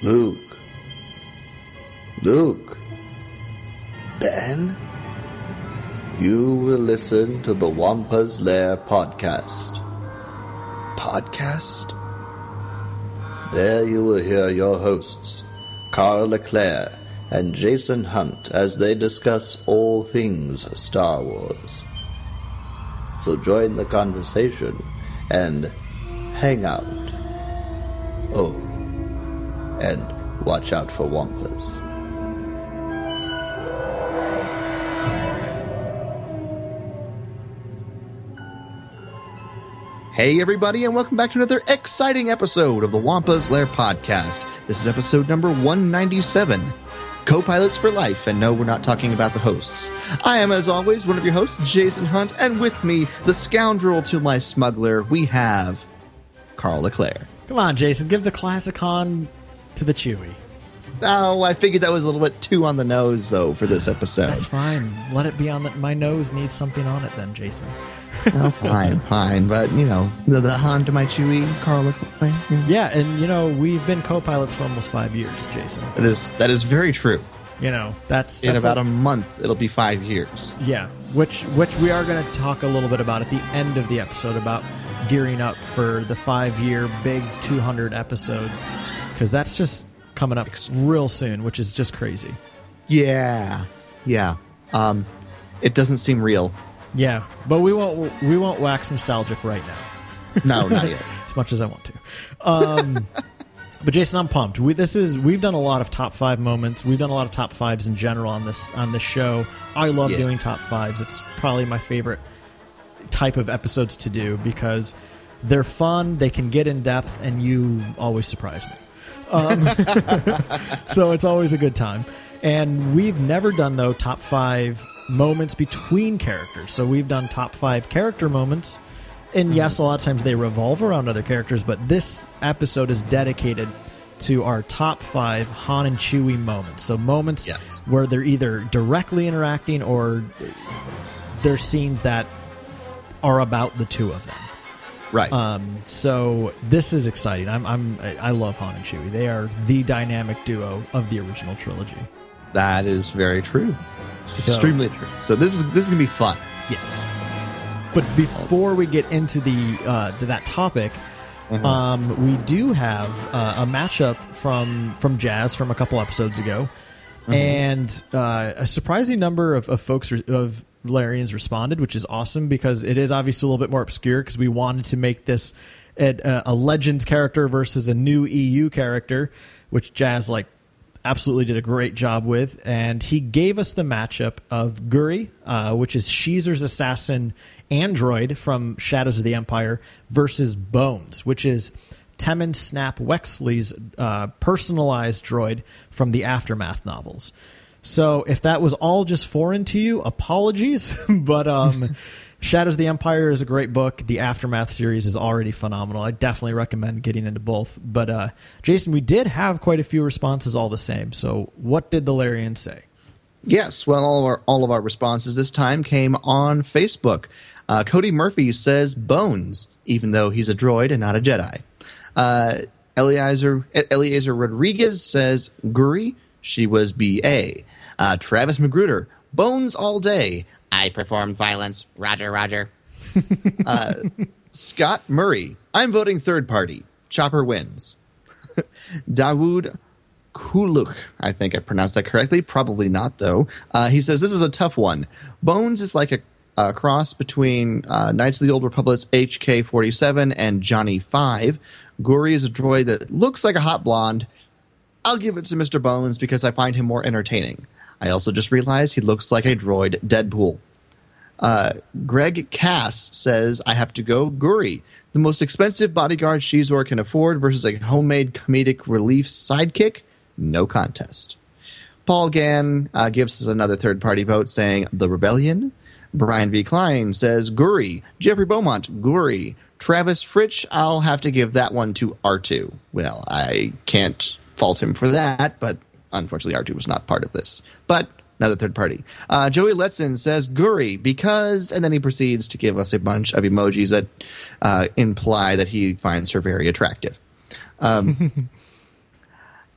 Luke. Luke. Ben? You will listen to the Wampa's Lair podcast. Podcast? There you will hear your hosts, Carl Leclerc and Jason Hunt, as they discuss all things Star Wars. So join the conversation and hang out. Oh, and watch out for Wampas. Hey everybody, and welcome back to another exciting episode of the Wampa's Lair podcast. This is episode number 197, Co-Pilots for Life, and no, we're not talking about the hosts. I am, as always, one of your hosts, Jason Hunt, and with me, the scoundrel to my smuggler, we have Carl Leclerc. Come on, Jason, give the classic on to the Chewie. Oh, I figured that was a little bit too on the nose, though, for this episode. That's fine. Let it be on the... My nose needs something on it then, Jason. Oh, fine. But, you know, the Han to my Chewie, Carl Leclerc. Yeah, and, you know, we've been co-pilots for almost 5 years, Jason. That is very true. You know, that's in about a month, it'll be 5 years. Yeah, which we are going to talk a little bit about at the end of the episode, about gearing up for the 5-year big 200 episode, because that's just coming up real soon, which is just crazy. Yeah. It doesn't seem real. Yeah, but we won't wax nostalgic right now. No, not yet. As much as I want to. But Jason, I'm pumped. We've done a lot of top 5 moments. We've done a lot of top 5s in general on this show. I love doing top 5s. It's probably my favorite type of episodes to do because they're fun, they can get in depth, and you always surprise me. So it's always a good time. And we've never done, though, top 5 moments between characters. So we've done top 5 character moments. And yes, a lot of times they revolve around other characters, but this episode is dedicated to our top 5 Han and Chewie moments. So moments where they're either directly interacting or they're scenes that are about the two of them. Right. So this is exciting. I love Han and Chewie. They are the dynamic duo of the original trilogy. That is very true. Extremely true. So this is going to be fun. Yes. But before we get into to that topic, we do have a matchup from Jazz from a couple episodes ago, and a surprising number of folks of Valerians responded, which is awesome because it is obviously a little bit more obscure because we wanted to make this a Legends character versus a new EU character, which Jazz absolutely did a great job with, and he gave us the matchup of Guri, which is Shezer's assassin android from Shadows of the Empire, versus Bones, which is Temmin Snap Wexley's personalized droid from the Aftermath novels. So if that was all just foreign to you, apologies, but Shadows of the Empire is a great book. The Aftermath series is already phenomenal. I definitely recommend getting into both. But Jason, we did have quite a few responses all the same. So what did the Larians say? Yes, well, all of our responses this time came on Facebook. Cody Murphy says Bones, even though he's a droid and not a Jedi. Eliezer Rodriguez says Guri, she was BA. Travis Magruder, Bones all day. I performed violence. Roger. Scott Murray, I'm voting third party. Chopper wins. Dawood Kuluk, I think I pronounced that correctly. Probably not, though. He says, this is a tough one. Bones is like a cross between Knights of the Old Republic's HK-47 and Johnny 5. Guri is a droid that looks like a hot blonde. I'll give it to Mr. Bones because I find him more entertaining. I also just realized he looks like a droid Deadpool. Greg Cass says, I have to go Guri, the most expensive bodyguard Shizor can afford versus a homemade comedic relief sidekick. No contest. Paul Gann gives us another third-party vote saying The Rebellion. Brian V. Klein says Guri. Jeffrey Beaumont, Guri. Travis Fritsch, I'll have to give that one to R2. Well, I can't fault him for that, but unfortunately R2 was not part of this. But another third party. Joey Letson says Guri because, and then he proceeds to give us a bunch of emojis that imply that he finds her very attractive.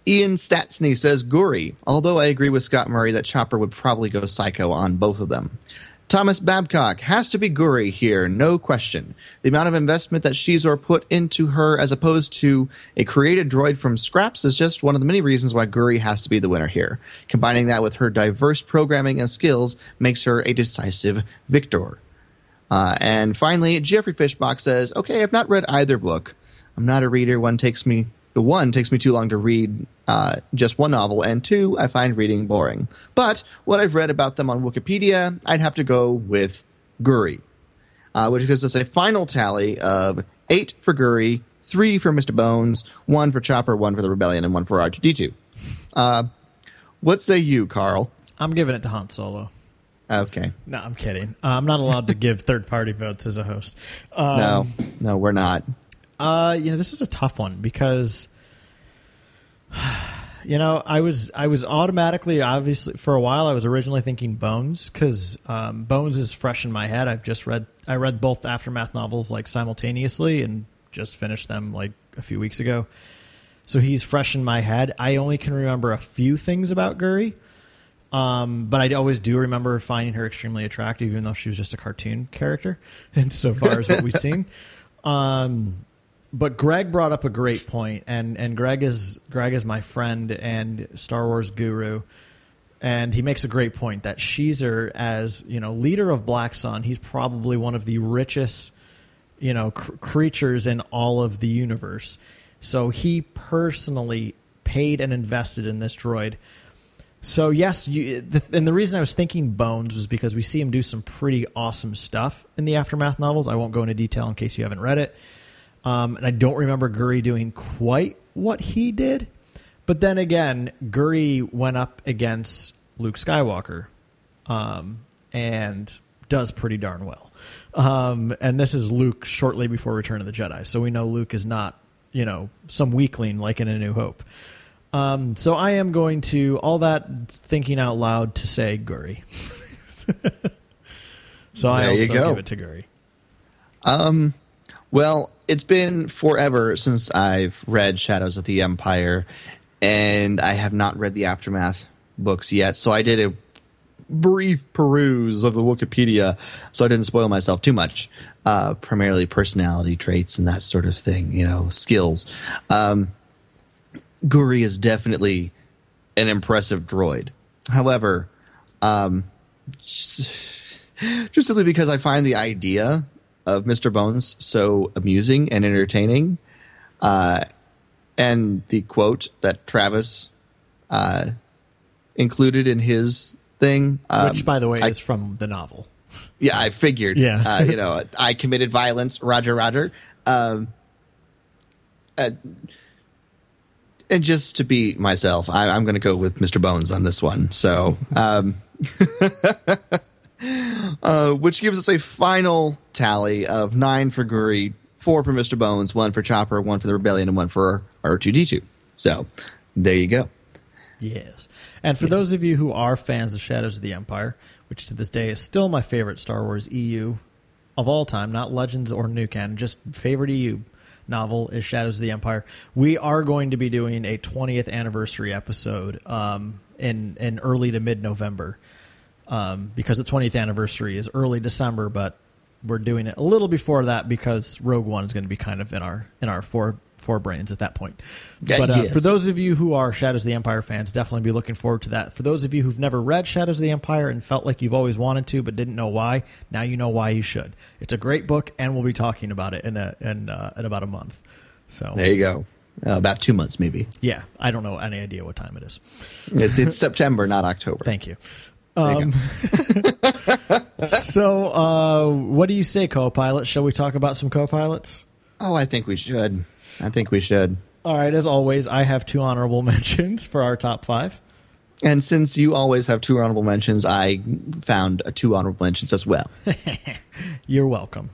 Ian Statsney says Guri, although I agree with Scott Murray that Chopper would probably go psycho on both of them. Thomas Babcock, has to be Guri here, no question. The amount of investment that Shizor put into her as opposed to a created droid from scraps is just one of the many reasons why Guri has to be the winner here. Combining that with her diverse programming and skills makes her a decisive victor. And finally, Jeffrey Fishbach says, okay, I've not read either book. I'm not a reader. One takes me too long to read just one novel, and two, I find reading boring. But what I've read about them on Wikipedia, I'd have to go with Guri, which gives us a final tally of 8 for Guri, 3 for Mr. Bones, 1 for Chopper, 1 for the Rebellion, and 1 for R2-D2. What say you, Carl? I'm giving it to Han Solo. Okay. No, I'm kidding. I'm not allowed to give third-party votes as a host. No, we're not. This is a tough one because, I was automatically, obviously, for a while, I was originally thinking Bones because Bones is fresh in my head. I read both Aftermath novels like simultaneously and just finished them like a few weeks ago. So he's fresh in my head. I only can remember a few things about Guri. But I always do remember finding her extremely attractive, even though she was just a cartoon character, insofar as what we've seen. But Greg brought up a great point, and Greg is my friend and Star Wars guru, and he makes a great point that Sheezer, as leader of Black Sun, he's probably one of the richest creatures in all of the universe. So he personally paid and invested in this droid. So yes, and the reason I was thinking Bones was because we see him do some pretty awesome stuff in the Aftermath novels. I won't go into detail in case you haven't read it. And I don't remember Guri doing quite what he did. But then again, Guri went up against Luke Skywalker and does pretty darn well. And this is Luke shortly before Return of the Jedi. So we know Luke is not, some weakling like in A New Hope. So I am going to, all that thinking out loud, to say Guri. So I also give it to Guri. Well, it's been forever since I've read Shadows of the Empire, and I have not read the Aftermath books yet, so I did a brief peruse of the Wikipedia, so I didn't spoil myself too much. Primarily personality traits and that sort of thing, skills. Guri is definitely an impressive droid. However, just simply because I find the idea of Mr. Bones so amusing and entertaining, and the quote that Travis included in his thing, which, by the way, is from the novel. Yeah, I figured. Yeah, I committed violence. Roger, Roger. And just to be myself, I'm going to go with Mr. Bones on this one. So, which gives us a final tally of 9 for Guri, 4 for Mr. Bones, 1 for Chopper, 1 for the Rebellion, and 1 for R2-D2. So, there you go. Yes. And for those of you who are fans of Shadows of the Empire, which to this day is still my favorite Star Wars EU of all time, not Legends or New Canon, just favorite EU novel is Shadows of the Empire. We are going to be doing a 20th anniversary episode in early to mid-November because the 20th anniversary is early December, but we're doing it a little before that because Rogue One is going to be kind of in our four brains at that point. But yes. For those of you who are Shadows of the Empire fans, definitely be looking forward to that. For those of you who've never read Shadows of the Empire and felt like you've always wanted to but didn't know why, now you know why you should. It's a great book, and we'll be talking about it in about a month. So there you go. About 2 months, maybe. Yeah, I don't know any idea what time it is. It's September, not October. Thank you. So, what do you say, co-pilot? Shall we talk about some co-pilots? Oh, I think we should. All right, as always, I have 2 honorable mentions for our top 5. And since you always have 2 honorable mentions, I found 2 honorable mentions as well. You're welcome.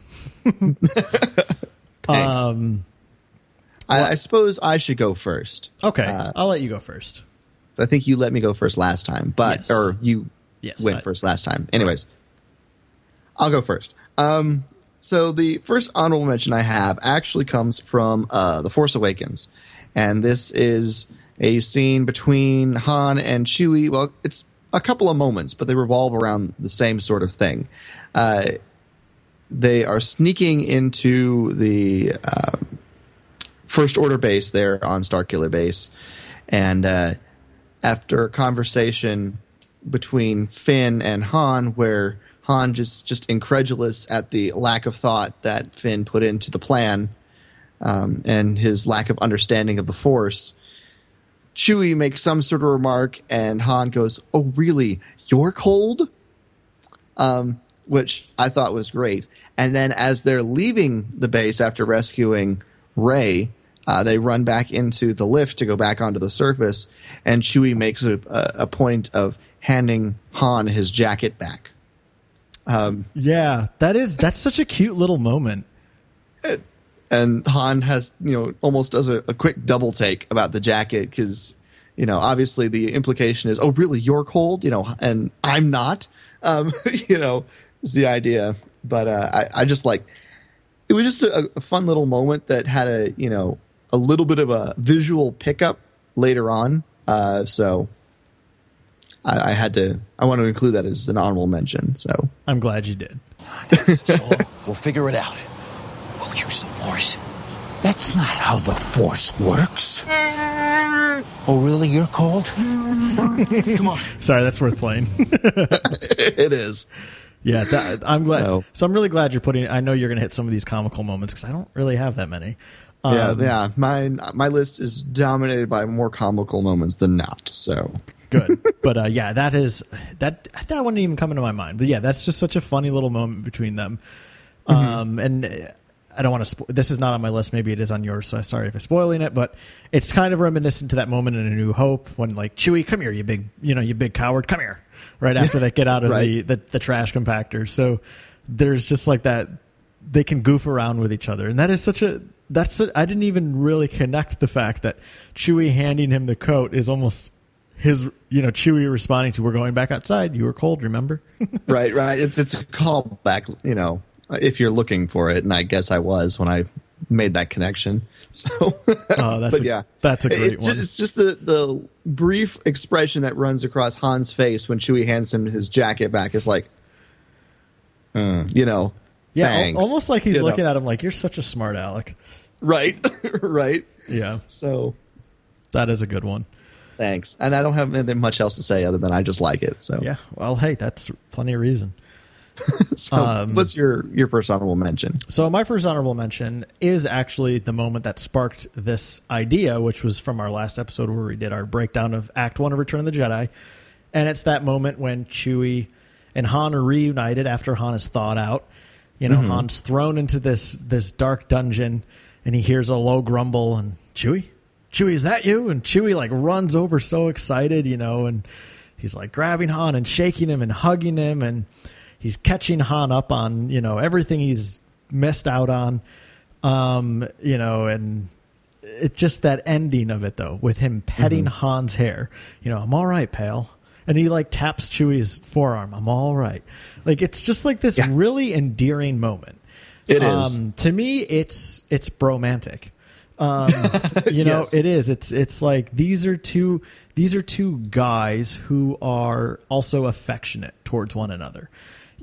Thanks. I suppose I should go first. Okay, I'll let you go first. I think you let me go first last time, but yes. Or you went first last time. Anyways, I'll go first. So the first honorable mention I have actually comes from The Force Awakens, and this is a scene between Han and Chewie. Well, it's a couple of moments, but they revolve around the same sort of thing. They are sneaking into the First Order base there on Starkiller Base, and after a conversation between Finn and Han, where Han just incredulous at the lack of thought that Finn put into the plan, and his lack of understanding of the Force, Chewie makes some sort of remark, and Han goes, "Oh, really? You're cold?" Which I thought was great. And then as they're leaving the base after rescuing Rey, they run back into the lift to go back onto the surface, and Chewie makes a point of handing Han his jacket back. That's such a cute little moment. And Han has, almost does a quick double take about the jacket because, obviously the implication is, "Oh, really? You're cold?" And I'm not, is the idea. But I just like, it was just a fun little moment that had a little bit of a visual pickup later on. So I want to include that as an honorable mention. So I'm glad you did. Sure, we'll figure it out. We'll use the Force. That's not how the Force works. Oh, really? You're cold? Come on. Sorry, that's worth playing. It is. Yeah, I'm glad. So I'm really glad you're putting. I know you're going to hit some of these comical moments because I don't really have that many. Yeah. My list is dominated by more comical moments than not. So good, but that wouldn't even come into my mind. But yeah, that's just such a funny little moment between them. And I don't want to. This is not on my list. Maybe it is on yours. So I'm sorry if I'm spoiling it. But it's kind of reminiscent to that moment in A New Hope when, like, Chewie, come here, you big coward, come here. Right after they get out of the trash compactor. So there's just like that. They can goof around with each other, and that is I didn't even really connect the fact that Chewie handing him the coat is almost his, Chewie responding to, "We're going back outside. You were cold, remember?" Right. It's a callback, if you're looking for it, and I guess I was when I made that connection. So, that's a great one. It's just the brief expression that runs across Han's face when Chewie hands him his jacket back is like, thanks. Almost like he's looking at him like, "You're such a smart aleck." Right. Right. Yeah. So that is a good one. Thanks. And I don't have anything much else to say other than I just like it. So yeah. Well, hey, that's plenty of reason. So what's your first honorable mention? So my first honorable mention is actually the moment that sparked this idea, which was from our last episode where we did our breakdown of Act 1 of Return of the Jedi. And it's that moment when Chewie and Han are reunited after Han is thawed out. Han's thrown into this dark dungeon, and he hears a low grumble, and Chewie, is that you? And Chewie like runs over so excited, and he's like grabbing Han and shaking him and hugging him, and he's catching Han up on, everything he's missed out on, and it's just that ending of it, though, with him petting Han's hair. "I'm all right, pal." And he, like, taps Chewie's forearm. "I'm all right." Like, it's just, like, this really endearing moment. It is. To me, it's bromantic. Yes. It is. It's like these are two guys who are also affectionate towards one another.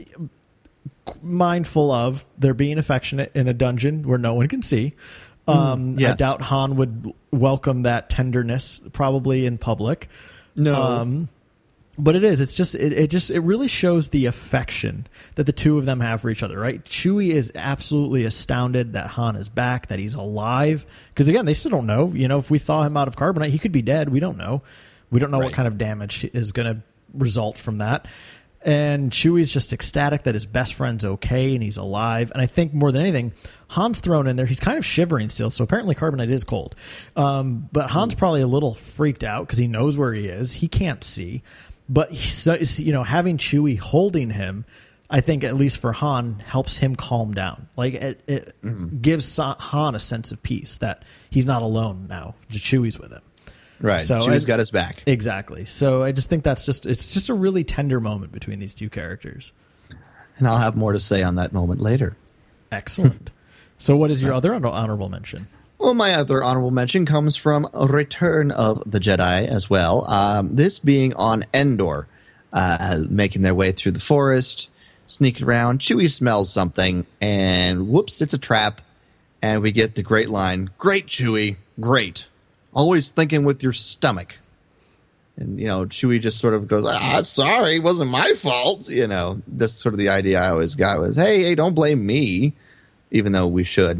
Mindful of they're being affectionate in a dungeon where no one can see. I doubt Han would welcome that tenderness probably in public. No. But it is. It's just it really shows the affection that the two of them have for each other, right? Chewie is absolutely astounded that Han is back, that he's alive. Because again, they still don't know. If we thaw him out of carbonite, he could be dead. We don't know. We don't know what kind of damage is going to result from that. And Chewie's just ecstatic that his best friend's okay and he's alive. And I think more than anything, Han's thrown in there. He's kind of shivering still, so apparently carbonite is cold. But Han's probably a little freaked out because he knows where he is. He can't see. But having Chewie holding him, I think at least for Han, helps him calm down. Like it gives Han a sense of peace that he's not alone now. Chewie's with him. Right. So Chewie's got his back. Exactly. So I just think it's just a really tender moment between these two characters. And I'll have more to say on that moment later. Excellent. So what is your other honorable mention? Well, my other honorable mention comes from Return of the Jedi as well. This being on Endor, making their way through the forest, sneaking around. Chewie smells something, and whoops, it's a trap. And we get the great line, "Great, Chewie, great. Always thinking with your stomach." And, Chewie just sort of goes, sorry, it wasn't my fault. That's sort of the idea I always got was, hey, don't blame me, even though we should.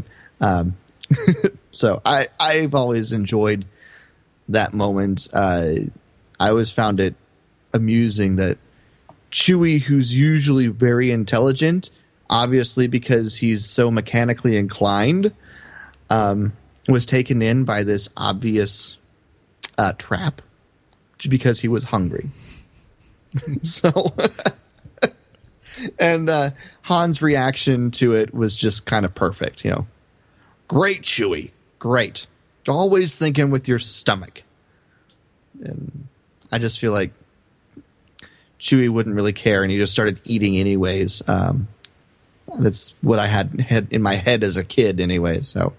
So I've always enjoyed that moment. I always found it amusing that Chewie, who's usually very intelligent, obviously because he's so mechanically inclined, was taken in by this obvious trap because he was hungry. So, and Han's reaction to it was just kind of perfect. Great, Chewie. Great. Always thinking with your stomach. And I just feel like Chewie wouldn't really care, and he just started eating anyways. That's what I had in my head as a kid anyway. So,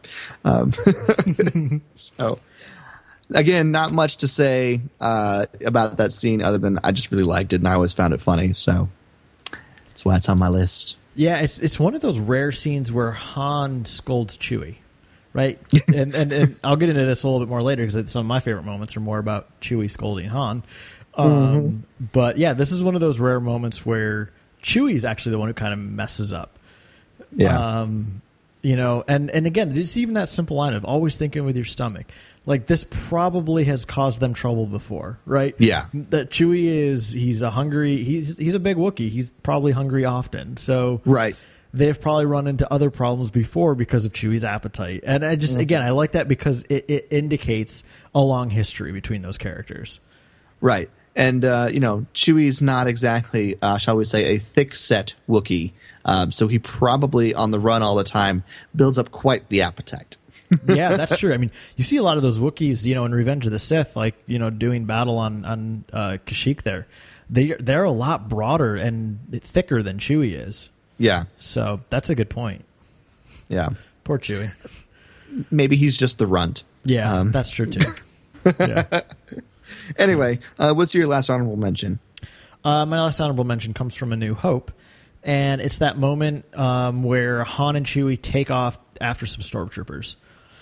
so again, not much to say about that scene other than I just really liked it, and I always found it funny. So that's why it's on my list. Yeah, it's one of those rare scenes where Han scolds Chewie, right? and I'll get into this a little bit more later because some of my favorite moments are more about Chewie scolding Han. But yeah, this is one of those rare moments where Chewie's actually the one who kind of messes up. Yeah. And again, just even that simple line of always thinking with your stomach. Like, this probably has caused them trouble before, right? Yeah. That Chewie he's a big Wookiee. He's probably hungry often. So right. They've probably run into other problems before because of Chewie's appetite. And I just, again, I like that because it indicates a long history between those characters. Right. And, Chewie's not exactly, shall we say, a thick-set Wookiee. So he probably, on the run all the time, builds up quite the appetite. Yeah, that's true. I mean, you see a lot of those Wookiees, in Revenge of the Sith, like, doing battle on Kashyyyk there. They're a lot broader and thicker than Chewie is. Yeah. So that's a good point. Yeah. Poor Chewie. Maybe he's just the runt. Yeah, that's true, too. Yeah. Anyway, what's your last honorable mention? My last honorable mention comes from A New Hope, and it's that moment where Han and Chewie take off after some stormtroopers.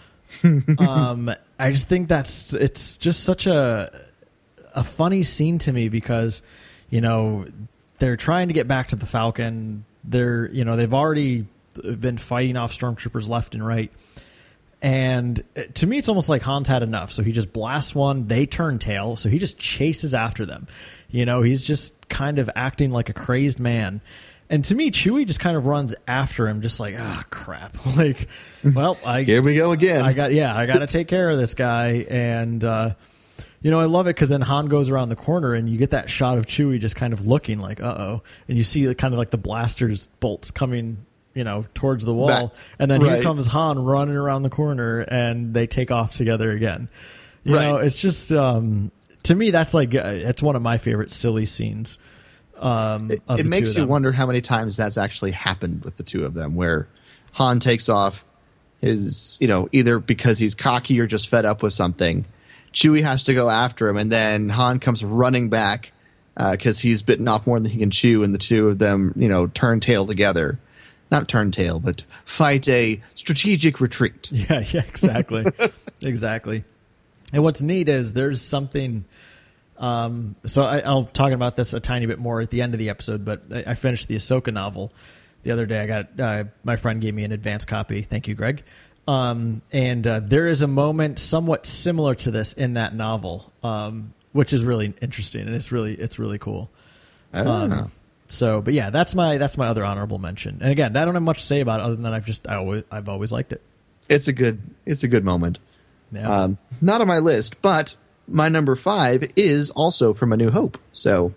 I just think it's just such a funny scene to me because, they're trying to get back to the Falcon. They've already been fighting off stormtroopers left and right. And to me, it's almost like Han's had enough. So he just blasts one. They turn tail. So he just chases after them. He's just kind of acting like a crazed man. And to me, Chewie just kind of runs after him, just like, crap. Like, well, here we go again. I got to take care of this guy. And, I love it because then Han goes around the corner and you get that shot of Chewie just kind of looking like, uh-oh. And you see kind of like the blaster's bolts coming towards the wall. And then here comes Han running around the corner and they take off together again. You know, it's just, to me, that's like, it's one of my favorite silly scenes. It makes you wonder how many times that's actually happened with the two of them, where Han takes off either because he's cocky or just fed up with something. Chewie has to go after him, and then Han comes running back because he's bitten off more than he can chew, and the two of them, turn tail together. Not turn tail, but fight a strategic retreat. Yeah, exactly. Exactly. And what's neat is there's something... so I'll talk about this a tiny bit more at the end of the episode, but I finished the Ahsoka novel the other day. I got my friend gave me an advance copy. Thank you, Greg. And there is a moment somewhat similar to this in that novel, which is really interesting, and it's really cool. But yeah, that's my other honorable mention. And again, I don't have much to say about it other than I've always liked it. It's a good moment. Yeah. Not on my list, but my number 5 is also from A New Hope. So,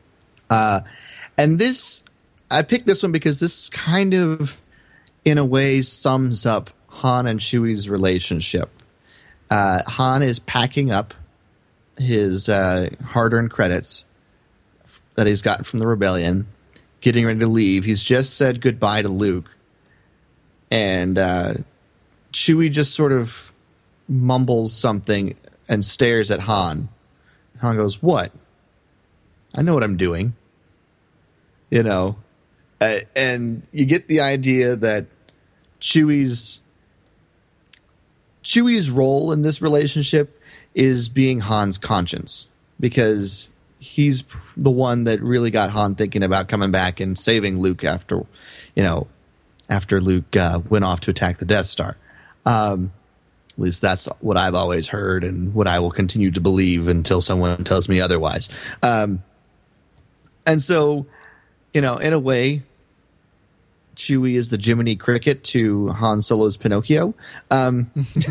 and this, I picked this one because this kind of, in a way, sums up Han and Chewie's relationship. Han is packing up his hard-earned credits that he's gotten from the rebellion, getting ready to leave. He's just said goodbye to Luke. And Chewie just sort of mumbles something and stares at Han. Han goes, "What? I know what I'm doing." You know, and you get the idea that Chewie's role in this relationship is being Han's conscience, because he's the one that really got Han thinking about coming back and saving Luke after Luke went off to attack the Death Star. At least that's what I've always heard and what I will continue to believe until someone tells me otherwise. And so, in a way, Chewie is the Jiminy Cricket to Han Solo's Pinocchio. And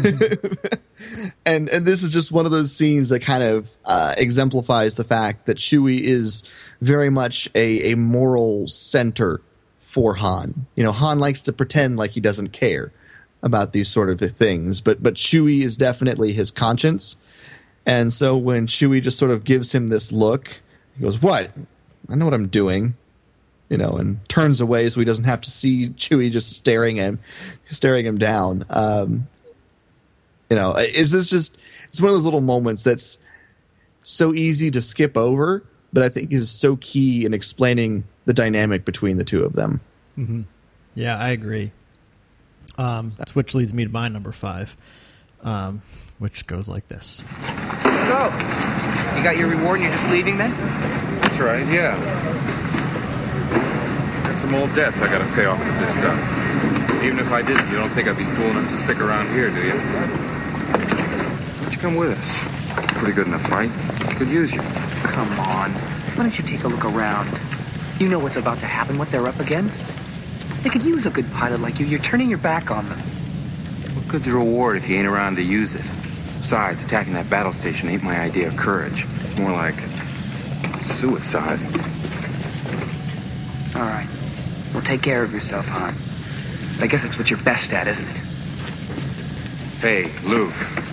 this is just one of those scenes that kind of exemplifies the fact that Chewie is very much a moral center for Han. Han likes to pretend like he doesn't care about these sort of things, but Chewie is definitely his conscience. And so when Chewie just sort of gives him this look, he goes, "What? I know what I'm doing." And turns away so he doesn't have to see Chewie just staring him down. It's one of those little moments that's so easy to skip over, but I think is so key in explaining the dynamic between the two of them. Mm-hmm. Yeah, I agree. Which leads me to my number 5, which goes like this. So, you got your reward and you're just leaving then? That's right, yeah. Got some old debts I gotta pay off with this stuff. Even if I didn't, you don't think I'd be fool enough to stick around here, do you? Why don't you come with us? Pretty good in a fight. Could use you. Come on. Why don't you take a look around? You know what's about to happen, what they're up against. They could use a good pilot like you. You're turning your back on them. What good's the reward if you ain't around to use it? Besides, attacking that battle station ain't my idea of courage. It's more like suicide. All right. Well, take care of yourself, Han. But I guess that's what you're best at, isn't it? Hey, Luke.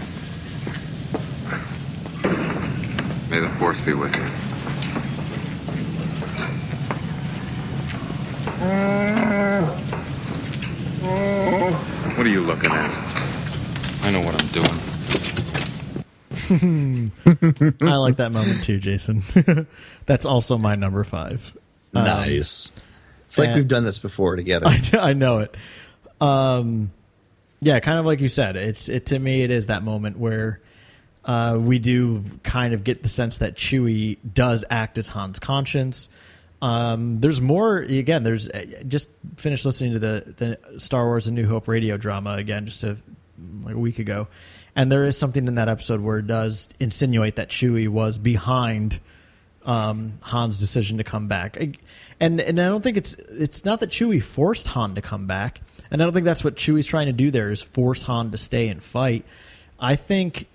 May the Force be with you. What are you looking at? I know what I'm doing. I like that moment too, Jason. That's also my number 5. Nice. It's like we've done this before together. I know it. Yeah, kind of like you said. To me, it is that moment where we do kind of get the sense that Chewie does act as Han's conscience. There's more. Again, there's just finished listening to the Star Wars: A New Hope radio drama again just a week ago, and there is something in that episode where it does insinuate that Chewie was behind Han's decision to come back. And I don't think it's not that Chewie forced Han to come back, and I don't think that's what Chewie's trying to do there is force Han to stay and fight. I think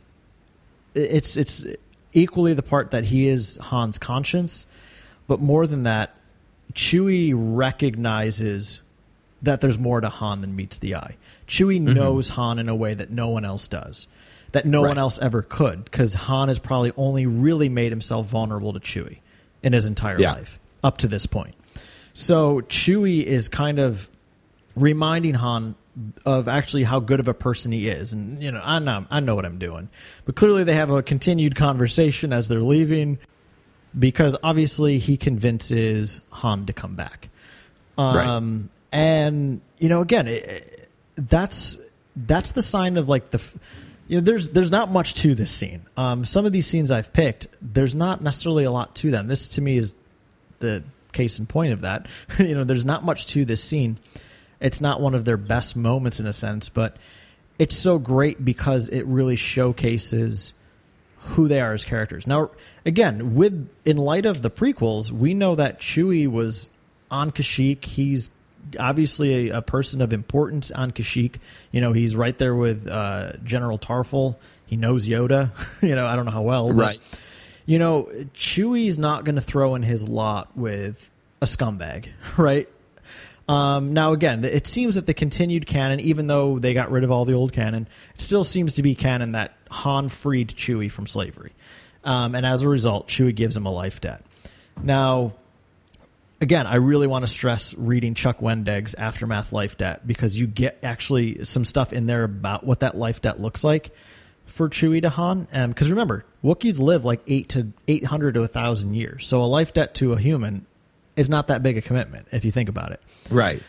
it's equally the part that he is Han's conscience. But more than that, Chewie recognizes that there's more to Han than meets the eye. Chewie knows Han in a way that no one else does, that no one else ever could, because Han has probably only really made himself vulnerable to Chewie in his entire life up to this point. So Chewie is kind of reminding Han of actually how good of a person he is. And, I know what I'm doing. But clearly they have a continued conversation as they're leaving, because obviously he convinces Han to come back. And, again, that's the sign of like there's not much to this scene. Some of these scenes I've picked, there's not necessarily a lot to them. This to me is the case in point of that. There's not much to this scene. It's not one of their best moments in a sense, but it's so great because it really showcases who they are as characters. Now, again, in light of the prequels, we know that Chewie was on Kashyyyk. He's obviously a person of importance on Kashyyyk. He's right there with General Tarful. He knows Yoda. I don't know how well. Right. But, Chewie's not going to throw in his lot with a scumbag, right? Now, again, it seems that the continued canon, even though they got rid of all the old canon, it still seems to be canon that Han freed Chewie from slavery. And as a result, Chewie gives him a life debt. Now, again, I really want to stress reading Chuck Wendig's Aftermath Life Debt, because you get actually some stuff in there about what that life debt looks like for Chewie to Han. Because remember, Wookiees live like 800 to 1,000 years. So a life debt to a human is not that big a commitment if you think about it. Right.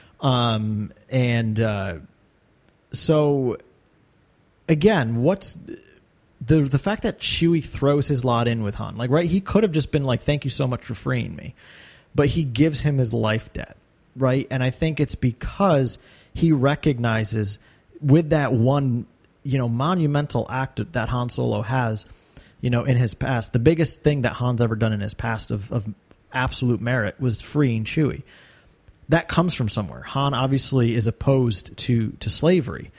So again, what's the fact that Chewie throws his lot in with Han? Like, right, he could have just been like, "Thank you so much for freeing me," but he gives him his life debt, right? And I think it's because he recognizes with that one, monumental act that Han Solo has, in his past, the biggest thing that Han's ever done in his past of absolute merit was freeing Chewie. That comes from somewhere. Han obviously is opposed to slavery.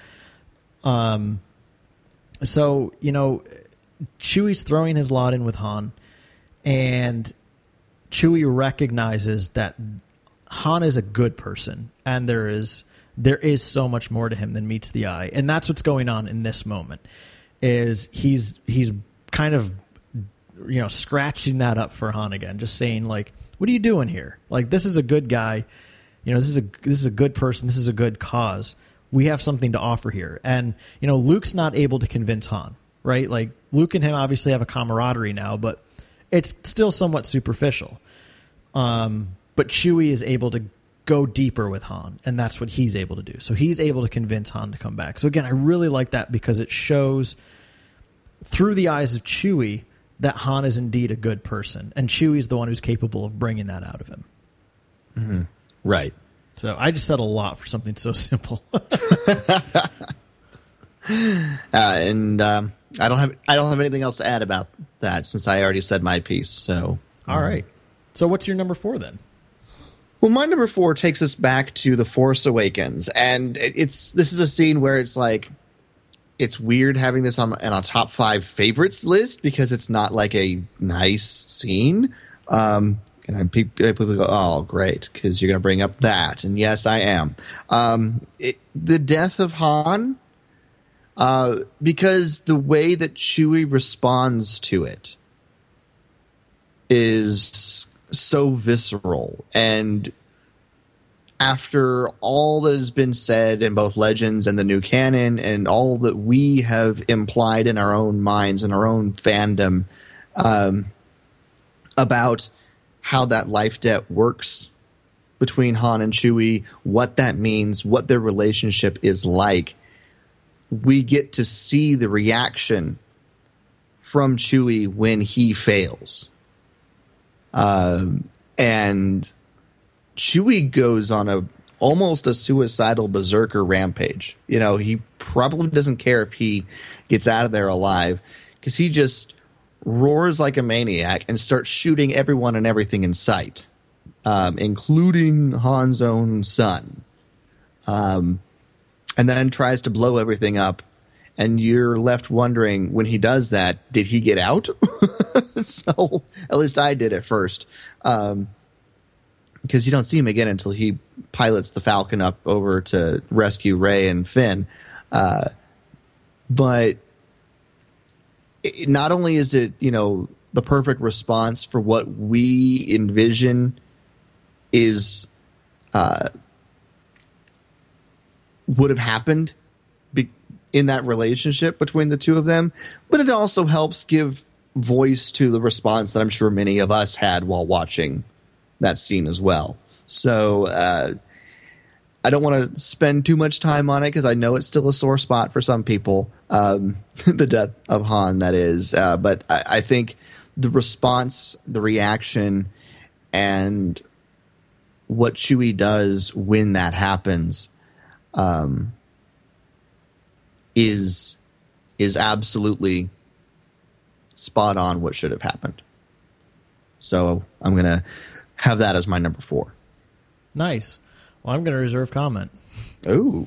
So, Chewie's throwing his lot in with Han, and Chewie recognizes that Han is a good person, and there is so much more to him than meets the eye. And that's what's going on in this moment, is he's kind of, scratching that up for Han again, just saying, like, what are you doing here? Like, this is a good guy. This is a good person. This is a good cause. We have something to offer here. And, Luke's not able to convince Han, right? Like, Luke and him obviously have a camaraderie now, but it's still somewhat superficial. But Chewie is able to go deeper with Han, and that's what he's able to do. So he's able to convince Han to come back. So again, I really like that because it shows through the eyes of Chewie that Han is indeed a good person, and Chewie's the one who's capable of bringing that out of him. Mm-hmm. Right. So I just said a lot for something so simple. I don't have anything else to add about that, since I already said my piece. So all right. So what's your number 4 then? Well, my number 4 takes us back to The Force Awakens, and this is a scene where it's like, it's weird having this on a top 5 favorites list because it's not like a nice scene. And people go, "Oh, great," because you're going to bring up that. And yes, I am. The death of Han, because the way that Chewie responds to it is so visceral. And after all that has been said in both Legends and the new canon, and all that we have implied in our own minds and our own fandom about how that life debt works between Han and Chewie, what that means, what their relationship is like, we get to see the reaction from Chewie when he fails. And Chewie goes on almost a suicidal berserker rampage. He probably doesn't care if he gets out of there alive, because he just roars like a maniac and starts shooting everyone and everything in sight, including Han's own son. And then tries to blow everything up. And you're left wondering, when he does that, did he get out? So at least I did at first. Because you don't see him again until he pilots the Falcon up over to rescue Rey and Finn. But not only is it, the perfect response for what we envision is would have happened in that relationship between the two of them, but it also helps give voice to the response that I'm sure many of us had while watching that scene as well. So I don't want to spend too much time on it, because I know it's still a sore spot for some people, the death of Han, that is. But I think the response, the reaction, and what Chewie does when that happens is absolutely spot on what should have happened. So I'm going to have that as my number 4. Nice. Well, I'm going to reserve comment. Ooh.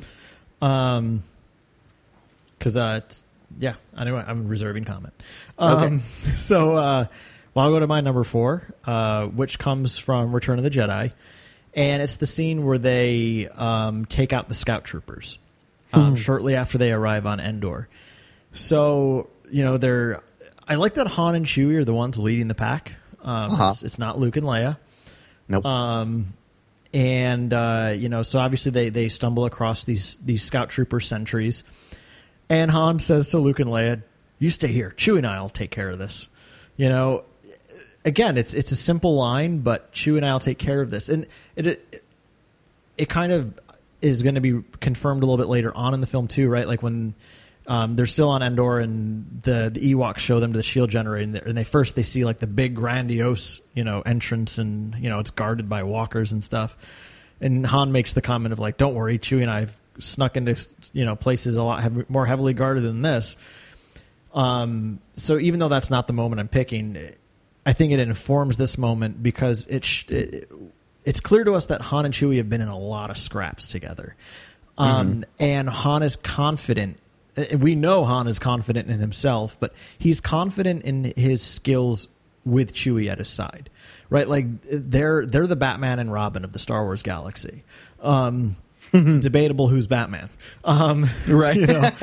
Because anyway, I'm reserving comment. Okay. So I'll go to my number 4, which comes from Return of the Jedi, and it's the scene where they take out the scout troopers shortly after they arrive on Endor. So I like that Han and Chewie are the ones leading the pack. It's not Luke and Leia. Nope. And so obviously they stumble across these scout trooper sentries, and Han says to Luke and Leia, "You stay here. Chewie and I'll take care of this." Again, it's a simple line, but Chewie and I'll take care of this, and it kind of is going to be confirmed a little bit later on in the film too, right? Like when they're still on Endor, and the Ewoks show them to the shield generator, and they see like the big grandiose entrance, and it's guarded by walkers and stuff. And Han makes the comment of like, "Don't worry, Chewie and I have snuck into places a lot more heavily guarded than this." So even though that's not the moment I'm picking, I think it informs this moment because it's clear to us that Han and Chewie have been in a lot of scraps together, and Han is confident. We know Han is confident in himself, but he's confident in his skills with Chewie at his side, right? Like they're the Batman and Robin of the Star Wars galaxy. Debatable who's Batman, right?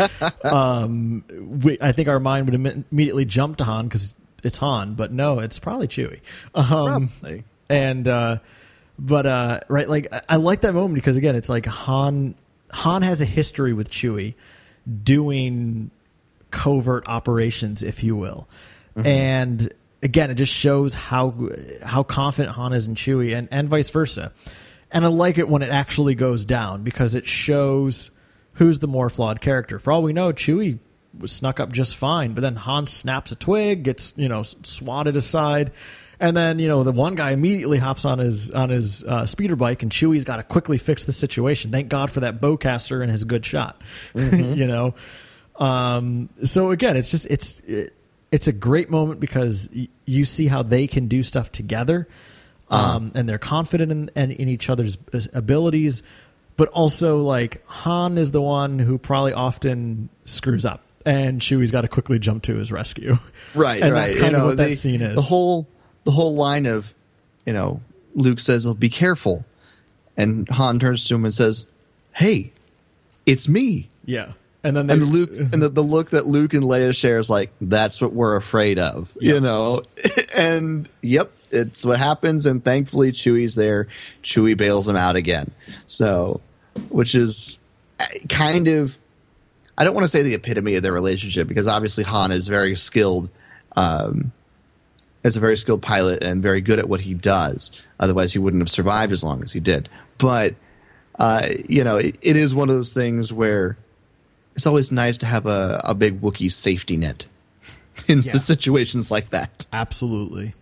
I think our mind would immediately jump to Han because it's Han, but no, it's probably Chewie. Probably. And right, like I like that moment because again, it's like Han has a history with Chewie doing covert operations, if you will. And again, it just shows how confident Han is in Chewie and vice versa. And I like it when it actually goes down because it shows who's the more flawed character. For all we know, Chewie was snuck up just fine, but then Han snaps a twig, gets swatted aside, and then the one guy immediately hops on his speeder bike, and Chewie's got to quickly fix the situation. Thank God for that bowcaster and his good shot. So again, it's a great moment because you see how they can do stuff together, and they're confident in each other's abilities, but also like Han is the one who probably often screws up, and Chewie's got to quickly jump to his rescue. Right, and right. That's kind of what that scene is. The whole line of, Luke says, "Oh, be careful," and Han turns to him and says, "Hey, it's me." Yeah, and then Luke and the look that Luke and Leia share is like, "That's what we're afraid of," And yep, it's what happens. And thankfully, Chewie's there. Chewie bails him out again. So, which is kind of, I don't want to say the epitome of their relationship because obviously Han is very skilled. As a very skilled pilot and very good at what he does. Otherwise, he wouldn't have survived as long as he did. But, it is one of those things where it's always nice to have a big Wookiee safety net in the situations like that. Absolutely.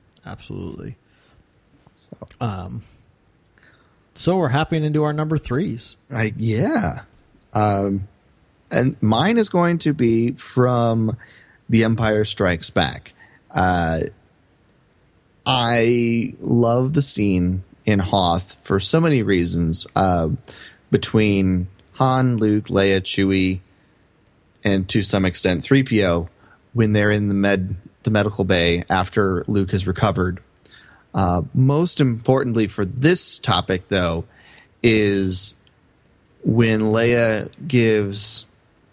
So we're hopping into our number threes. And mine is going to be from The Empire Strikes Back. I love the scene in Hoth for so many reasons, between Han, Luke, Leia, Chewie, and to some extent 3PO when they're in the medical bay after Luke has recovered. Most importantly for this topic, though, is when Leia gives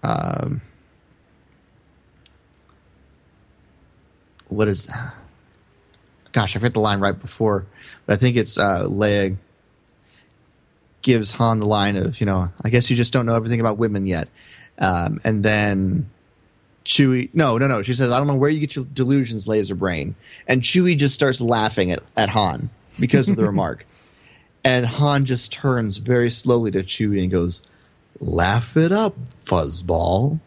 gosh, I forget the line right before, but I think it's Leia gives Han the line of, I guess you just don't know everything about women yet. And then Chewie, no. She says, "I don't know where you get your delusions, laser brain." And Chewie just starts laughing at Han because of the remark. And Han just turns very slowly to Chewie and goes, "Laugh it up, fuzzball."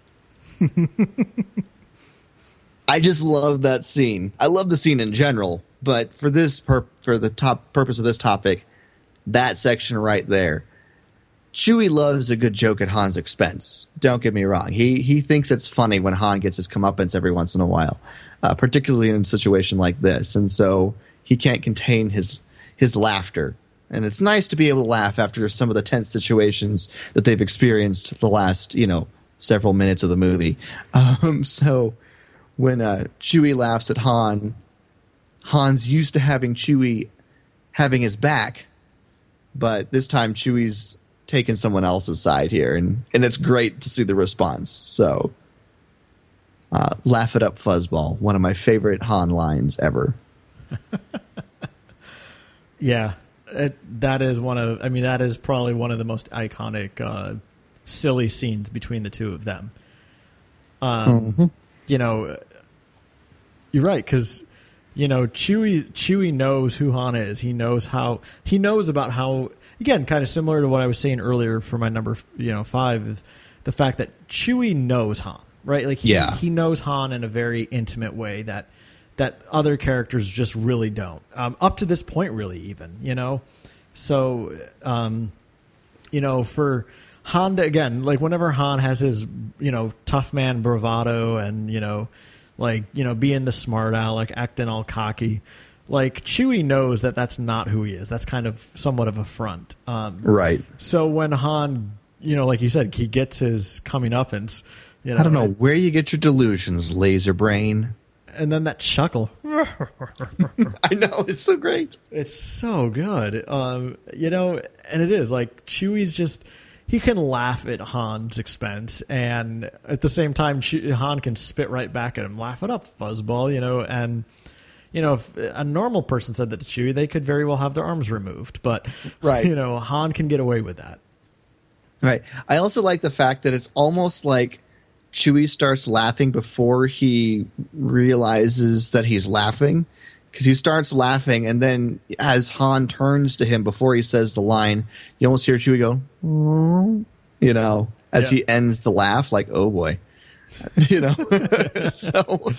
I just love that scene. I love the scene in general, but for this for the top purpose of this topic, that section right there. Chewie loves a good joke at Han's expense. Don't get me wrong. He thinks it's funny when Han gets his comeuppance every once in a while, particularly in a situation like this. And so he can't contain his laughter. And it's nice to be able to laugh after some of the tense situations that they've experienced the last, several minutes of the movie. So when Chewie laughs at Han, Han's used to having Chewie having his back, but this time Chewie's taken someone else's side here, and it's great to see the response. So, laugh it up, fuzzball. One of my favorite Han lines ever. Yeah, that is that is probably one of the most iconic, silly scenes between the two of them. You know, you're right, because, you know, Chewie knows who Han is. He knows about how, again, kind of similar to what I was saying earlier for my number, 5, the fact that Chewie knows Han, right? Like he knows Han in a very intimate way that other characters just really don't. Up to this point, really, even, you know? So, for Han to, again, like whenever Han has his, tough man bravado and, being the smart aleck, acting all cocky, like Chewie knows that that's not who he is. That's kind of somewhat of a front. Right. So when Han, like you said, he gets his comeuppance, I don't know where you get your delusions, laser brain. And then that chuckle. I know, it's so great. It's so good. And it is like Chewie's he can laugh at Han's expense, and at the same time, Han can spit right back at him. Laugh it up, fuzzball, and if a normal person said that to Chewie, they could very well have their arms removed. But, right. Han can get away with that. Right. I also like the fact that it's almost like Chewie starts laughing before he realizes that he's laughing, because he starts laughing, and then as Han turns to him before he says the line, you almost hear Chewie go, as he ends the laugh, like, oh boy, So,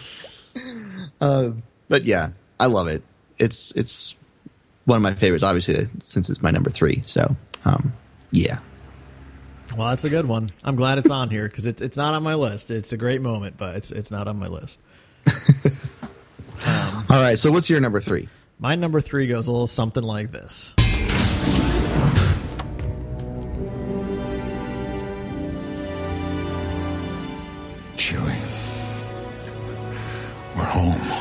but yeah, I love it. It's one of my favorites, obviously, since it's my number 3. So, yeah. Well, that's a good one. I'm glad it's on here, because it's not on my list. It's a great moment, but it's not on my list. All right, so what's your number 3? My number 3 goes a little something like this. Chewie, we're home.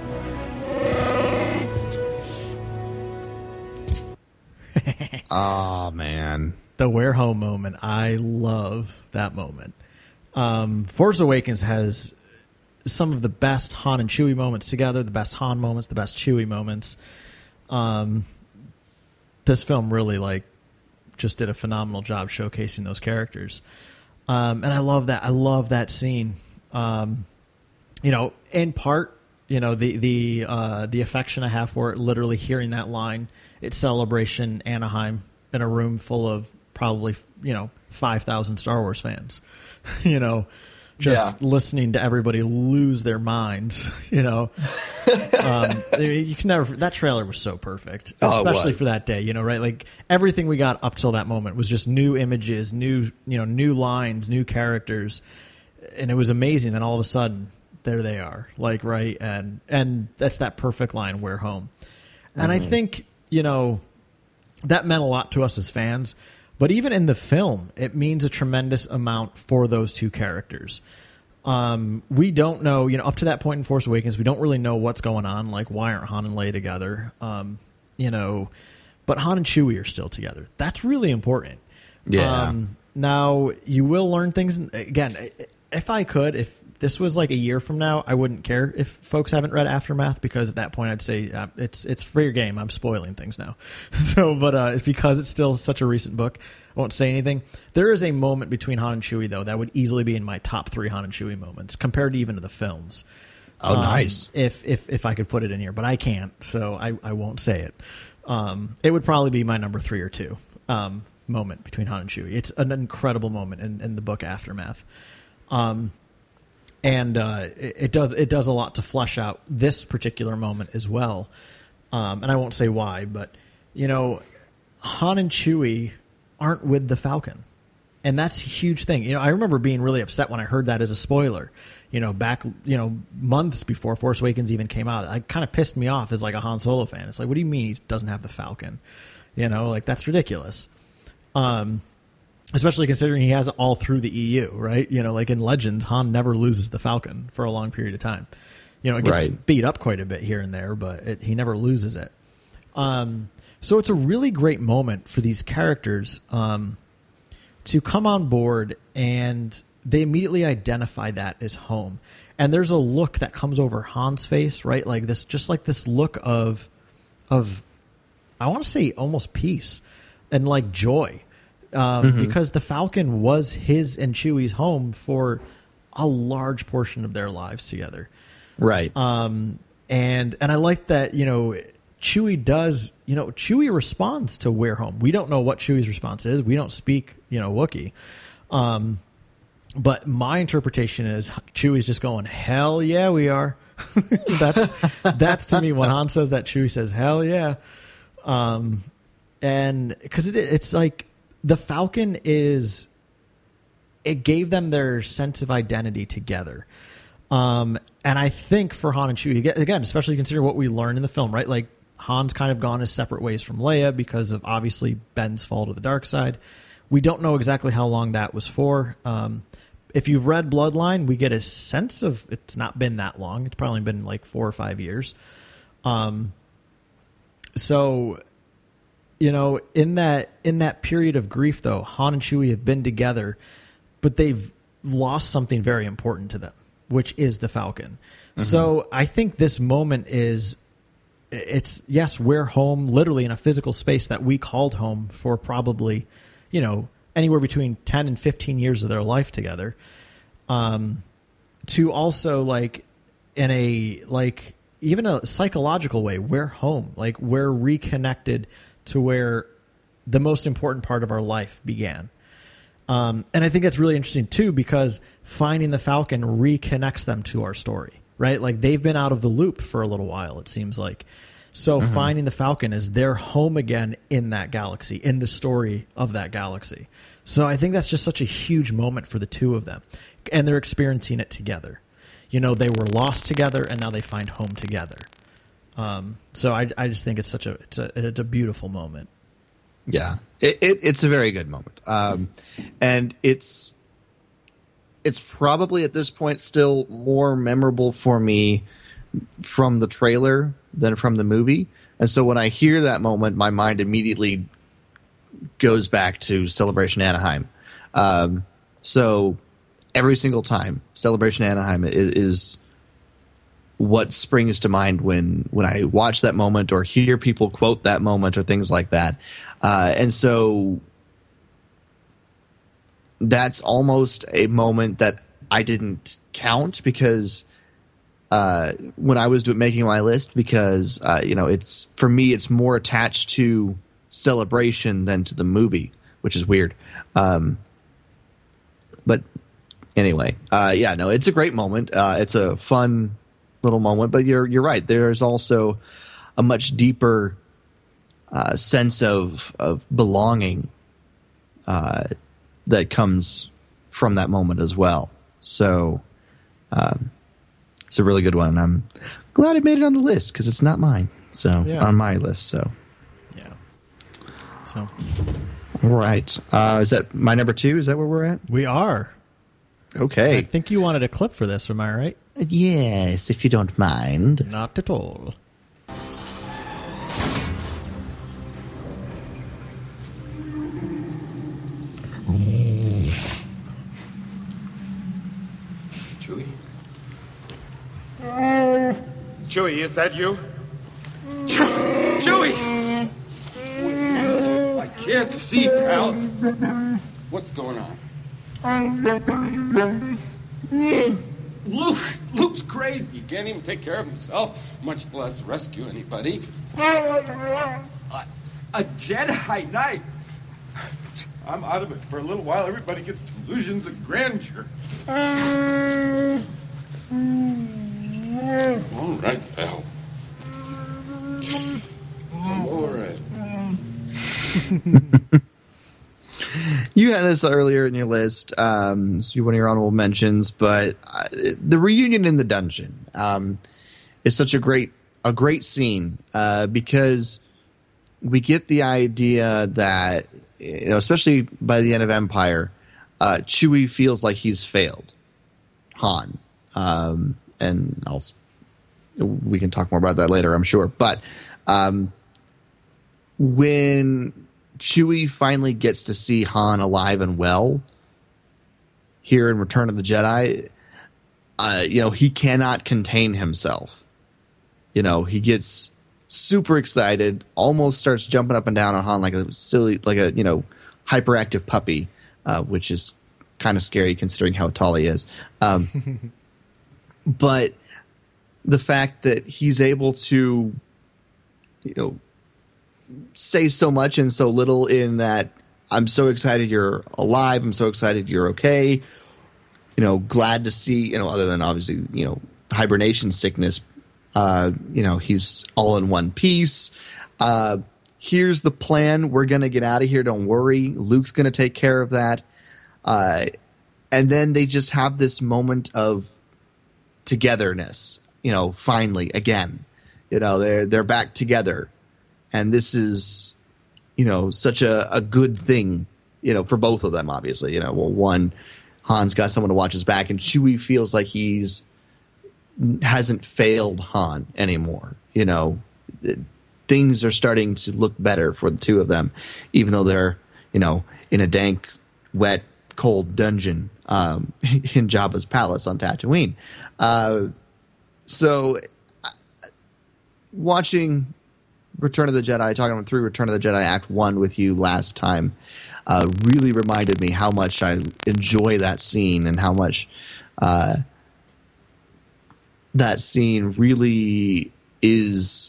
Oh, man. The "we're home" moment. I love that moment. Force Awakens has some of the best Han and Chewie moments together, the best Han moments, the best Chewie moments. This film really just did a phenomenal job showcasing those characters. And I love that. I love that scene. In part, the affection I have for it, literally hearing that line, it's Celebration Anaheim in a room full of probably, 5,000 Star Wars fans, listening to everybody lose their minds, you can never, that trailer was so perfect, especially for that day, right? Like everything we got up till that moment was just new images, new lines, new characters. And it was amazing. Then all of a sudden there they are, right. And that's that perfect line, "we're home." And I think, that meant a lot to us as fans. But even in the film, it means a tremendous amount for those two characters. We don't know, up to that point in Force Awakens, we don't really know what's going on. Like, why aren't Han and Leia together? But Han and Chewie are still together. That's really important. Yeah. Now, you will learn things. Again, if this was like a year from now, I wouldn't care if folks haven't read Aftermath, because at that point I'd say it's for your game. I'm spoiling things now. But because it's still such a recent book, I won't say anything. There is a moment between Han and Chewie, though, that would easily be in my top 3 Han and Chewie moments, compared to even to the films. Oh, nice. If I could put it in here, but I can't, so I won't say it. It would probably be my number 3 or 2 moment between Han and Chewie. It's an incredible moment in the book Aftermath. And it does a lot to flesh out this particular moment as well. And I won't say why, but, Han and Chewie aren't with the Falcon. And that's a huge thing. I remember being really upset when I heard that as a spoiler, back, months before Force Awakens even came out. It kind of pissed me off as like a Han Solo fan. It's like, what do you mean he doesn't have the Falcon? That's ridiculous. Especially considering he has it all through the EU, right? Like in Legends, Han never loses the Falcon for a long period of time. It gets beat up quite a bit here and there, but he never loses it. So it's a really great moment for these characters to come on board, and they immediately identify that as home. And there's a look that comes over Han's face, right? Like this, just like this look of I want to say almost peace and like joy, because the Falcon was his and Chewie's home for a large portion of their lives together. Right. And I like that, Chewie responds to "We're home." We don't know what Chewie's response is. We don't speak, Wookiee. But my interpretation is Chewie's just going, "Hell yeah, we are." That's to me when Han says that, Chewie says, "Hell yeah." And because it's like the Falcon it gave them their sense of identity together. And I think for Han and Chewie, again, especially considering what we learned in the film, right? Like Han's kind of gone his separate ways from Leia because of obviously Ben's fall to the dark side. We don't know exactly how long that was for. If you've read Bloodline, we get a sense of it's not been that long. It's probably been like 4 or 5 years. So, in that period of grief, though, Han and Chewie have been together, but they've lost something very important to them, which is the Falcon. So I think this moment yes, we're home, literally in a physical space that we called home for probably, anywhere between 10 and 15 years of their life together. To also like in a, like even a psychological way, we're home, like we're reconnected to where the most important part of our life began. And I think that's really interesting too, because finding the Falcon reconnects them to our story, right? Like they've been out of the loop for a little while, it seems like. So finding the Falcon is their home again in that galaxy, in the story of that galaxy. So I think that's just such a huge moment for the two of them. And they're experiencing it together. They were lost together and now they find home together. So I just think it's it's a beautiful moment. Yeah, it's a very good moment. And it's probably at this point still more memorable for me from the trailer than from the movie. And so when I hear that moment, my mind immediately goes back to Celebration Anaheim. So every single time, Celebration Anaheim is what springs to mind when I watch that moment or hear people quote that moment or things like that. And so that's almost a moment that I didn't count because when I was making my list, because it's for me it's more attached to Celebration than to the movie, which is weird. But anyway, it's a great moment. It's a fun little moment, but you're right. There's also a much deeper sense of belonging that comes from that moment as well. So it's a really good one. I'm glad it made it on the list because it's not mine. So on my list. So yeah. So all right. Is that my number 2? Is that where we're at? We are. Okay. I think you wanted a clip for this. Am I right? Yes, if you don't mind. Not at all. Chewie, is that you? Chewie! I can't see, pal. What's going on? Luke's crazy. He can't even take care of himself, much less rescue anybody. A Jedi Knight? I'm out of it for a little while. Everybody gets delusions of grandeur. All right, pal. I'm all right. You had this earlier in your list, one of your honorable mentions, but the reunion in the dungeon is such a great scene because we get the idea that, especially by the end of Empire, Chewie feels like he's failed Han. And we can talk more about that later, I'm sure. But when Chewie finally gets to see Han alive and well here in Return of the Jedi, he cannot contain himself. He gets super excited, almost starts jumping up and down on Han like a silly, like a hyperactive puppy, which is kind of scary considering how tall he is. But the fact that he's able to, say so much and so little in that, I'm so excited you're alive. I'm so excited you're okay. Glad to see, other than obviously, hibernation sickness, he's all in one piece. Here's the plan. We're going to get out of here. Don't worry. Luke's going to take care of that. And then they just have this moment of togetherness, finally, again. They're back together. And this is, such a good thing, for both of them, obviously. One, Han's got someone to watch his back, and Chewie feels like hasn't failed Han anymore. Things are starting to look better for the two of them, even though they're, in a dank, wet, cold dungeon in Jabba's palace on Tatooine. So watching Return of the Jedi, talking through Return of the Jedi Act 1 with you last time, really reminded me how much I enjoy that scene and how much that scene really is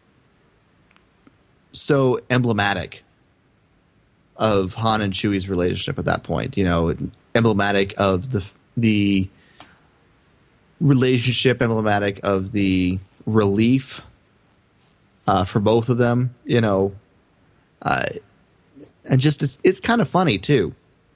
so emblematic of Han and Chewie's relationship at that point. Emblematic of the relationship, emblematic of the relief for both of them, and just it's kind of funny too.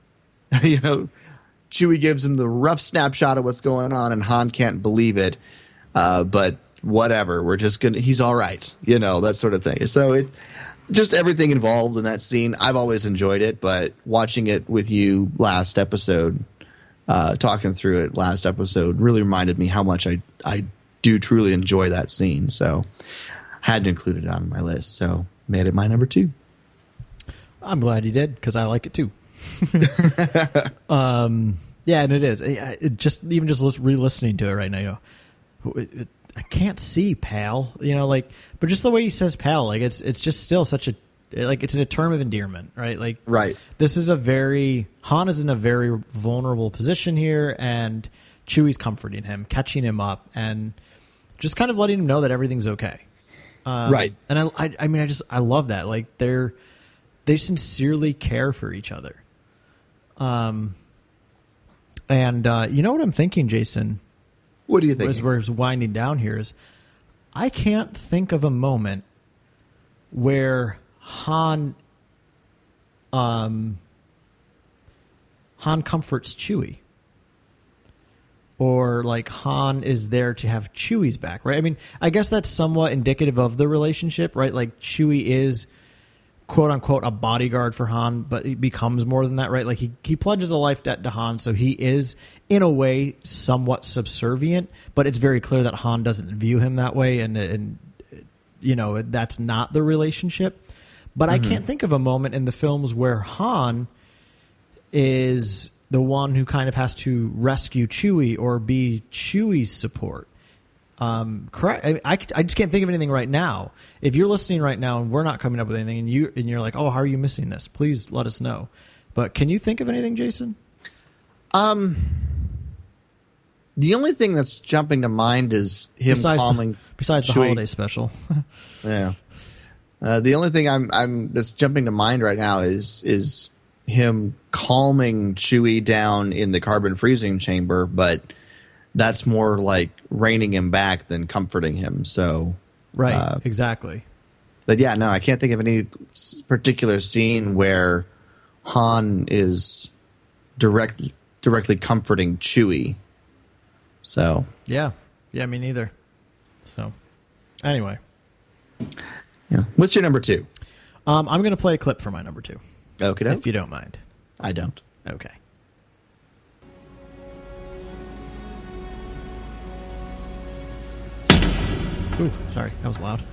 Chewie gives him the rough snapshot of what's going on, and Han can't believe it. But whatever, he's all right, that sort of thing. So just everything involved in that scene. I've always enjoyed it, but watching it with you last episode, talking through it last episode, really reminded me how much I do truly enjoy that scene. So had to include it on my list. So made it my number 2. I'm glad you did, because I like it too. Yeah, and it is. Just re-listening to it right now, I can't see pal, but just the way he says pal, it's just still such a, it's a term of endearment, right? Right. This is Han is in a very vulnerable position here, and Chewie's comforting him, catching him up, and just kind of letting him know that everything's okay. Right. And I love that. They sincerely care for each other. And you know what I'm thinking, Jason? What do you think? As we're winding down here, is I can't think of a moment where Han comforts Chewie, or Han is there to have Chewie's back, right? I mean, I guess that's somewhat indicative of the relationship, right? Chewie is, quote unquote, a bodyguard for Han, but he becomes more than that, right? He pledges a life debt to Han, so he is in a way somewhat subservient, but it's very clear that Han doesn't view him that way, and that's not the relationship. But I can't think of a moment in the films where Han is the one who kind of has to rescue Chewie or be Chewie's support. Correct. I just can't think of anything right now. If you're listening right now and we're not coming up with anything, and you're like, oh, how are you missing this? Please let us know. But can you think of anything, Jason? The only thing that's jumping to mind is him calming. Besides the Chewie. holiday special. Yeah. The only thing that's jumping to mind right now is him calming Chewie down in the carbon freezing chamber, but that's more like reining him back than comforting him. So, right, exactly. But yeah, no, I can't think of any particular scene where Han is directly comforting Chewie. So yeah, me neither. So anyway, yeah. What's your number 2? I'm going to play a clip for my number 2. Okay, if you don't mind. I don't. Okay. Ooh, sorry, that was loud.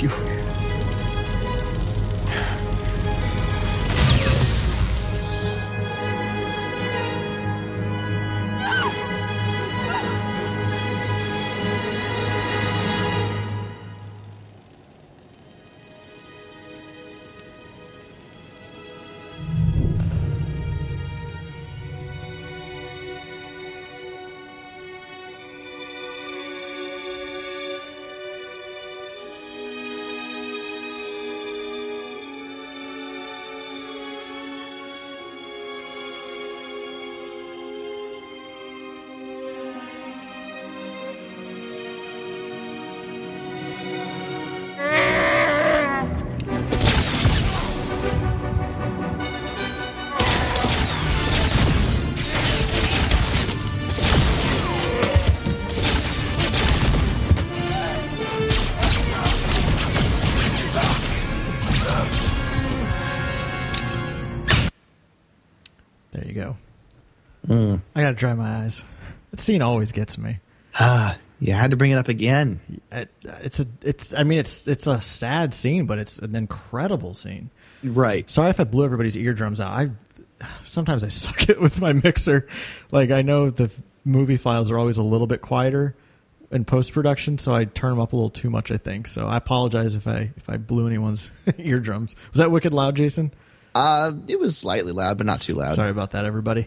There you go. I gotta dry my eyes. That scene always gets me. You had to bring it up again. It's a sad scene, but it's an incredible scene. Right. Sorry if I blew everybody's eardrums out. Sometimes I suck it with my mixer. Like, I know the movie files are always a little bit quieter in post-production, so I turn them up a little too much, I think. So I apologize if I blew anyone's eardrums. Was that wicked loud, Jason? It was slightly loud, but not too loud. Sorry about that, everybody.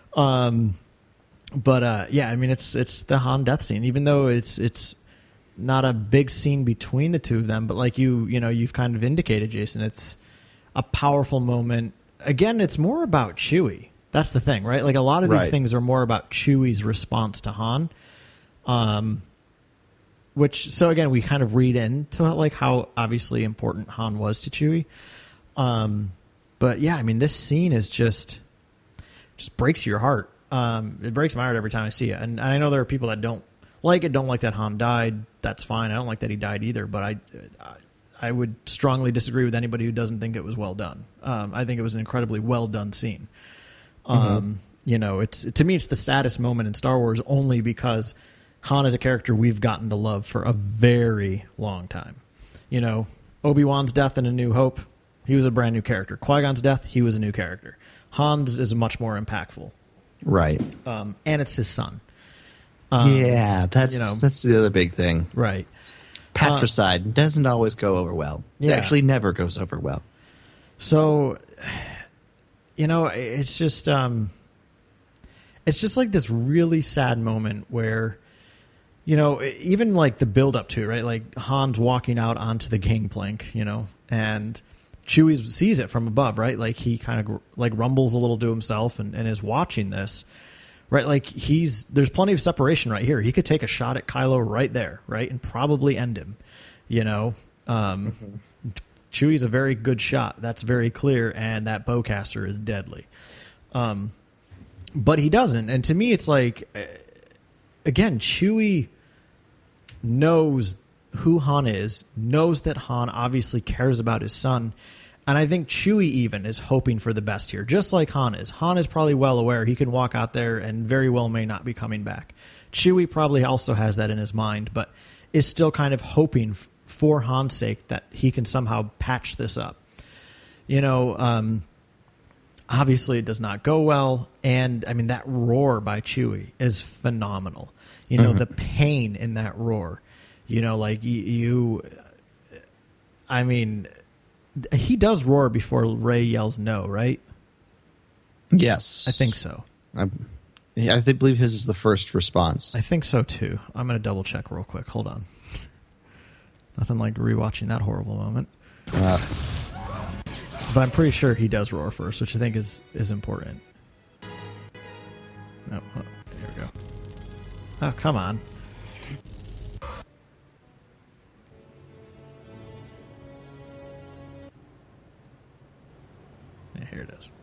Yeah, I mean, it's the Han death scene, even though it's not a big scene between the two of them, but like you've kind of indicated, Jason, it's a powerful moment. Again, it's more about Chewie. That's the thing, right? Like, a lot of these things are more about Chewie's response to Han. So again, we kind of read into like how obviously important Han was to Chewie. But yeah, I mean, this scene is just breaks your heart. It breaks my heart every time I see it. And I know there are people that don't like that Han died. That's fine. I don't like that he died either, but I would strongly disagree with anybody who doesn't think it was well done. I think it was an incredibly well done scene. To me, it's the saddest moment in Star Wars only because Han is a character we've gotten to love for a very long time. You know, Obi-Wan's death in A New Hope, he was a brand new character. Qui-Gon's death, he was a new character. Han's is much more impactful. Right. And it's his son. That's the other big thing. Right. Patricide doesn't always go over well. It actually never goes over well. So, it's just like this really sad moment where, even like the build up to it, right? Like, Han's walking out onto the gangplank, and Chewie sees it from above, right? Like, he kind of like rumbles a little to himself and is watching this, right? Like, there's plenty of separation right here. He could take a shot at Kylo right there, right? And probably end him, Chewie's a very good shot. That's very clear. And that bowcaster is deadly. But he doesn't. And to me, it's like, again, Chewie knows who Han is, knows that Han obviously cares about his son. And I think Chewie even is hoping for the best here, just like Han is. Han is probably well aware he can walk out there and very well may not be coming back. Chewie probably also has that in his mind, but is still kind of hoping for Han's sake that he can somehow patch this up. Obviously it does not go well. And I mean, that roar by Chewie is phenomenal. The pain in that roar. I mean, he does roar before Rey yells no, right? Yes. I think so. I believe his is the first response. I think so, too. I'm going to double check real quick. Hold on. Nothing like rewatching that horrible moment. But I'm pretty sure he does roar first, which I think is important. Oh, here we go. Oh, come on. Yeah, here it is.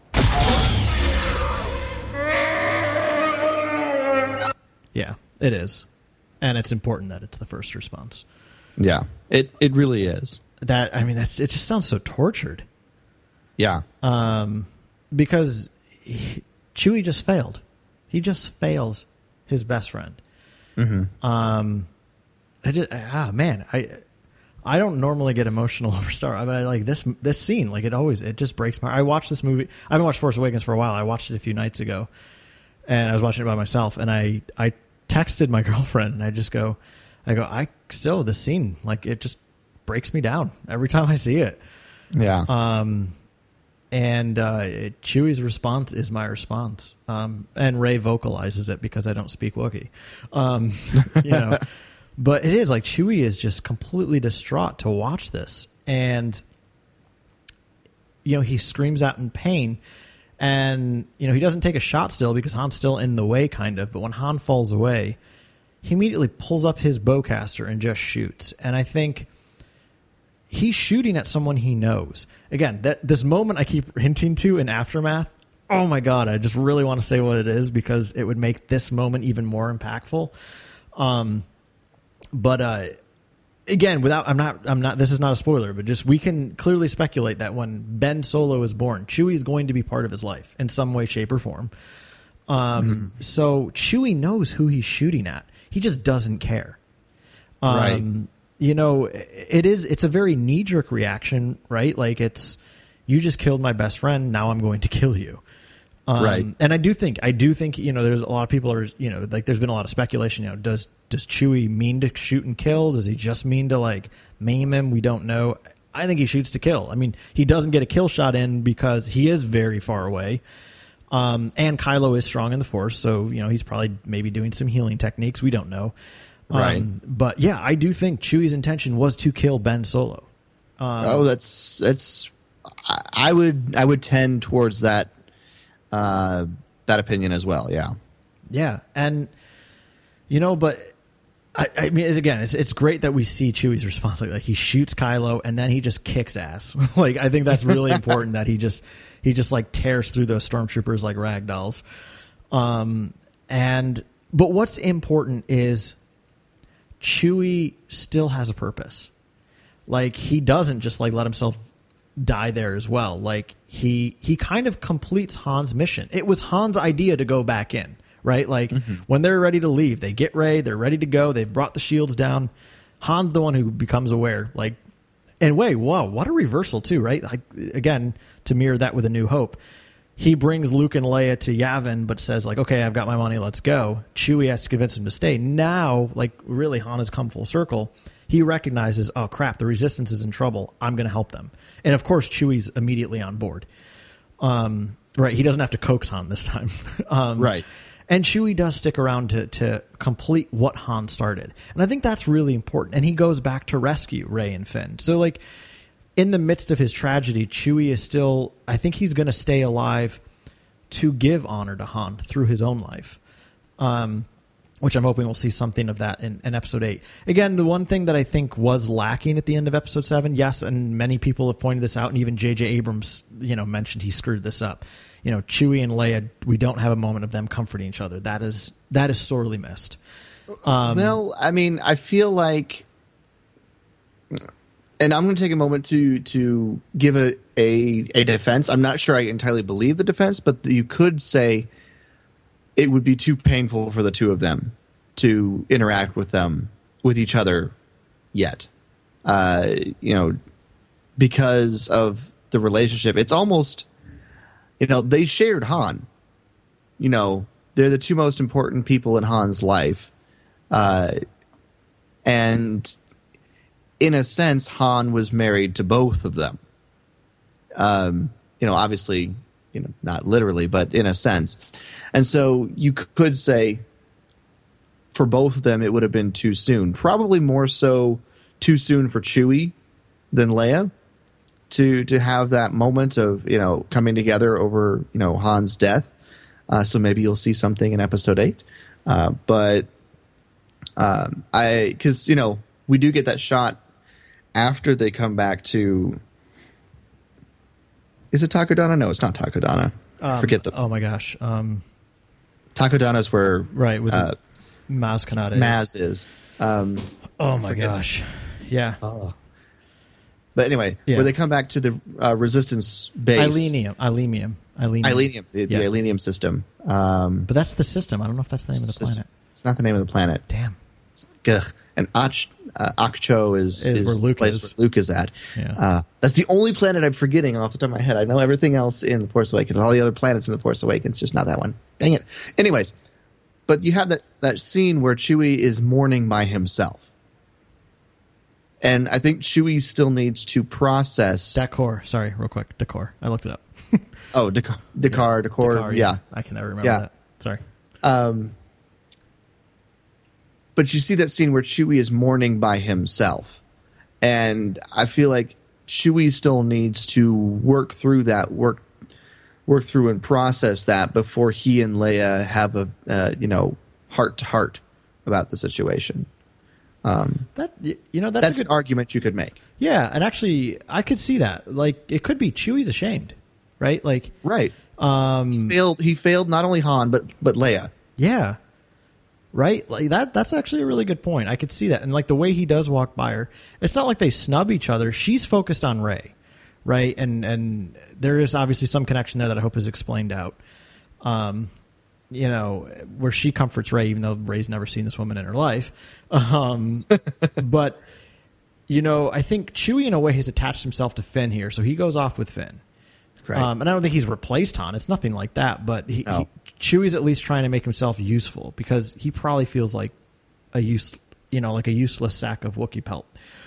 Yeah, it is. And it's important that it's the first response. Yeah, it really is. It just sounds so tortured. Yeah. Because Chewie just failed. He just fails his best friend. Mm-hmm. I don't normally get emotional over Star Wars. I mean, like this scene, like it just breaks my. I watched this movie. I haven't watched Force Awakens for a while. I watched it a few nights ago, and I was watching it by myself. And I texted my girlfriend, and I still this scene, like it just breaks me down every time I see it. Yeah. And Chewie's response is my response. And Rey vocalizes it because I don't speak Wookiee. But it is like Chewie is just completely distraught to watch this. And, he screams out in pain. And, he doesn't take a shot still because Han's still in the way, kind of. But when Han falls away, he immediately pulls up his bowcaster and just shoots. And I think he's shooting at someone he knows. Again, this moment I keep hinting to in Aftermath, oh my God, I just really want to say what it is because it would make this moment even more impactful. But again, I'm not, this is not a spoiler, but just we can clearly speculate that when Ben Solo is born, Chewie is going to be part of his life in some way, shape, or form. So Chewie knows who he's shooting at. He just doesn't care. Right. It's a very knee-jerk reaction, right? Like you just killed my best friend, now I'm going to kill you. Right. And I do think, there's a lot of people are, like there's been a lot of speculation, does Chewie mean to shoot and kill? Does he just mean to like maim him? We don't know. I think he shoots to kill. I mean, he doesn't get a kill shot in because he is very far away. And Kylo is strong in the Force, so, he's probably maybe doing some healing techniques. We don't know. Right. But yeah, I do think Chewie's intention was to kill Ben Solo. That's I would tend towards that opinion as well. Yeah. Yeah. And, but I mean, again, it's great that we see Chewie's response. Like he shoots Kylo and then he just kicks ass. Like, I think that's really important that he just like tears through those stormtroopers like rag dolls. But what's important is Chewie still has a purpose. Like he doesn't just like let himself die there as well. Like he kind of completes Han's mission. It was Han's idea to go back in, right? Like when they're ready to leave, they get Rey, they're ready to go. They've brought the shields down. Han's the one who becomes aware. Like, and wait, wow, what a reversal too, right? Like again, to mirror that with A New Hope. He brings Luke and Leia to Yavin, but says like, okay, I've got my money, let's go. Chewie has to convince him to stay. Now, like really Han has come full circle. He recognizes, oh crap, the Resistance is in trouble. I'm going to help them. And of course, Chewie's immediately on board. Right. He doesn't have to coax Han this time. Right. And Chewie does stick around to complete what Han started. And I think that's really important. And he goes back to rescue Rey and Finn. So like, in the midst of his tragedy, Chewie is still, I think he's going to stay alive to give honor to Han through his own life, which I'm hoping we'll see something of that in Episode 8. Again, the one thing that I think was lacking at the end of Episode 7, yes, and many people have pointed this out, and even J.J. Abrams, mentioned he screwed this up. Chewie and Leia, we don't have a moment of them comforting each other. That is sorely missed. Well, I mean, I feel like... And I'm going to take a moment to give a defense. I'm not sure I entirely believe the defense, but you could say it would be too painful for the two of them to interact with each other yet. Because of the relationship. It's almost, they shared Han. They're the two most important people in Han's life. And in a sense, Han was married to both of them. Obviously, not literally, but in a sense. And so you could say for both of them, it would have been too soon. Probably more so too soon for Chewie than Leia to have that moment of, coming together over, Han's death. So maybe you'll see something in Episode 8. Because, we do get that shot after they come back to... Is it Takodana? No, it's not Takodana. Forget the... Oh my gosh. Takodana is where... Right, with Maz Kanata Maz is. Oh my gosh. Yeah. But anyway, where they come back to the Resistance base. Ilenium. The Ilenium system. But that's the system. I don't know if that's the name of the planet. It's not the name of the planet. Damn. And Akcho is where Luke place is. where Luke is at. Yeah. That's the only planet I'm forgetting off the top of my head. I know everything else in The Force Awakens, all the other planets in The Force Awakens, just not that one. Dang it. Anyways, but you have that scene where Chewie is mourning by himself. And I think Chewie still needs to process... Dakor. Sorry, real quick. Dakor. I looked it up. Oh, Dakor. Yeah. I can never remember that. Sorry. But you see that scene where Chewie is mourning by himself. And I feel like Chewie still needs to work through that, work through and process that before he and Leia have a heart-to-heart about the situation. That's That's a good an argument you could make. Yeah, and actually, I could see that. Like, it could be Chewie's ashamed, right? Like, Right. He failed not only Han but Leia. yeah, right. Like that's actually a really good point. I could see that, and like the way he does walk by her, it's not like they snub each other. She's focused on Rey, right? And there is obviously some connection there that I hope is explained out. Where she comforts Rey, even though Rey's never seen this woman in her life. But, I think Chewie, in a way, has attached himself to Finn here. So he goes off with Finn. Right. And I don't think he's replaced Han. It's nothing like that. But Chewie's at least trying to make himself useful because he probably feels like a useless sack of Wookiee pelt.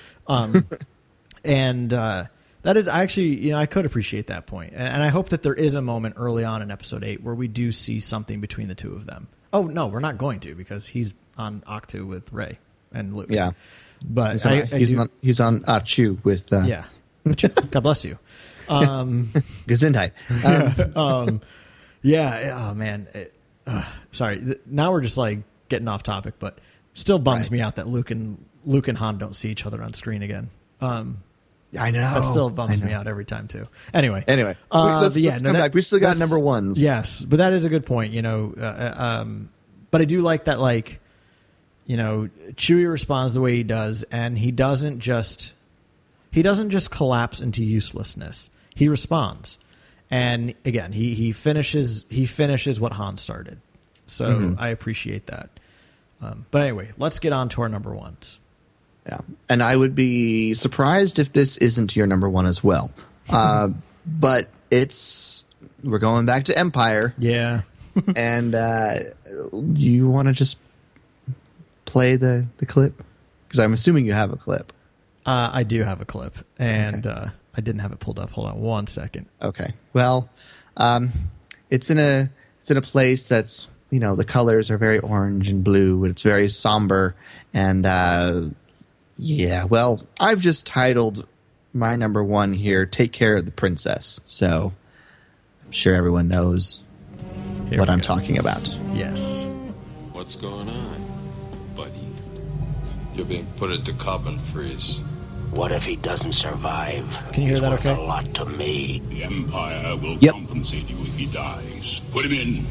And that is actually, I could appreciate that point. And I hope that there is a moment early on in Episode 8 where we do see something between the two of them. Oh, no, we're not going to because he's on Ahch-To with Rey and Luke. Yeah. But he's on Ahch-To with... yeah. God bless you. Gesundheit. Yeah. Oh, man. Sorry. Now we're just like getting off topic, but still bums me out that Luke and Han don't see each other on screen again. I know. That still bums me out every time too. Anyway, let's come back. We still got number ones. Yes, but that is a good point. But I do like that. Like, Chewie responds the way he does, and he doesn't just collapse into uselessness. He responds, and again, he finishes what Han started. So I appreciate that. But anyway, let's get on to our number ones. Yeah, and I would be surprised if this isn't your number one as well. But we're going back to Empire. Yeah. And do you want to just play the clip? Because I'm assuming you have a clip. I do have a clip, and I didn't have it pulled up. Hold on 1 second. Okay. Well, it's in a place that's, the colors are very orange and blue, and it's very somber, and well, I've just titled my number one here, Take Care of the Princess. So I'm sure everyone knows what I'm talking about. Yes. What's going on, buddy? You're being put into carbon freeze. What if he doesn't survive? Can you hear that okay? A lot to me. The Empire will Yep. compensate you if he dies. Put him in.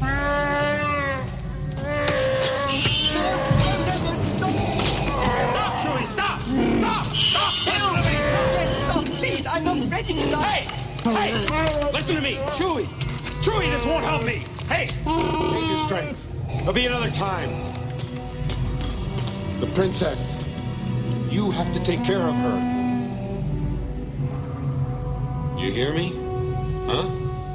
Please, I'm not ready to die. Hey! Listen to me! Chewie! Chewie, this won't help me! Hey! Save your strength. There'll be another time. The princess. You have to take care of her. You hear me? Huh?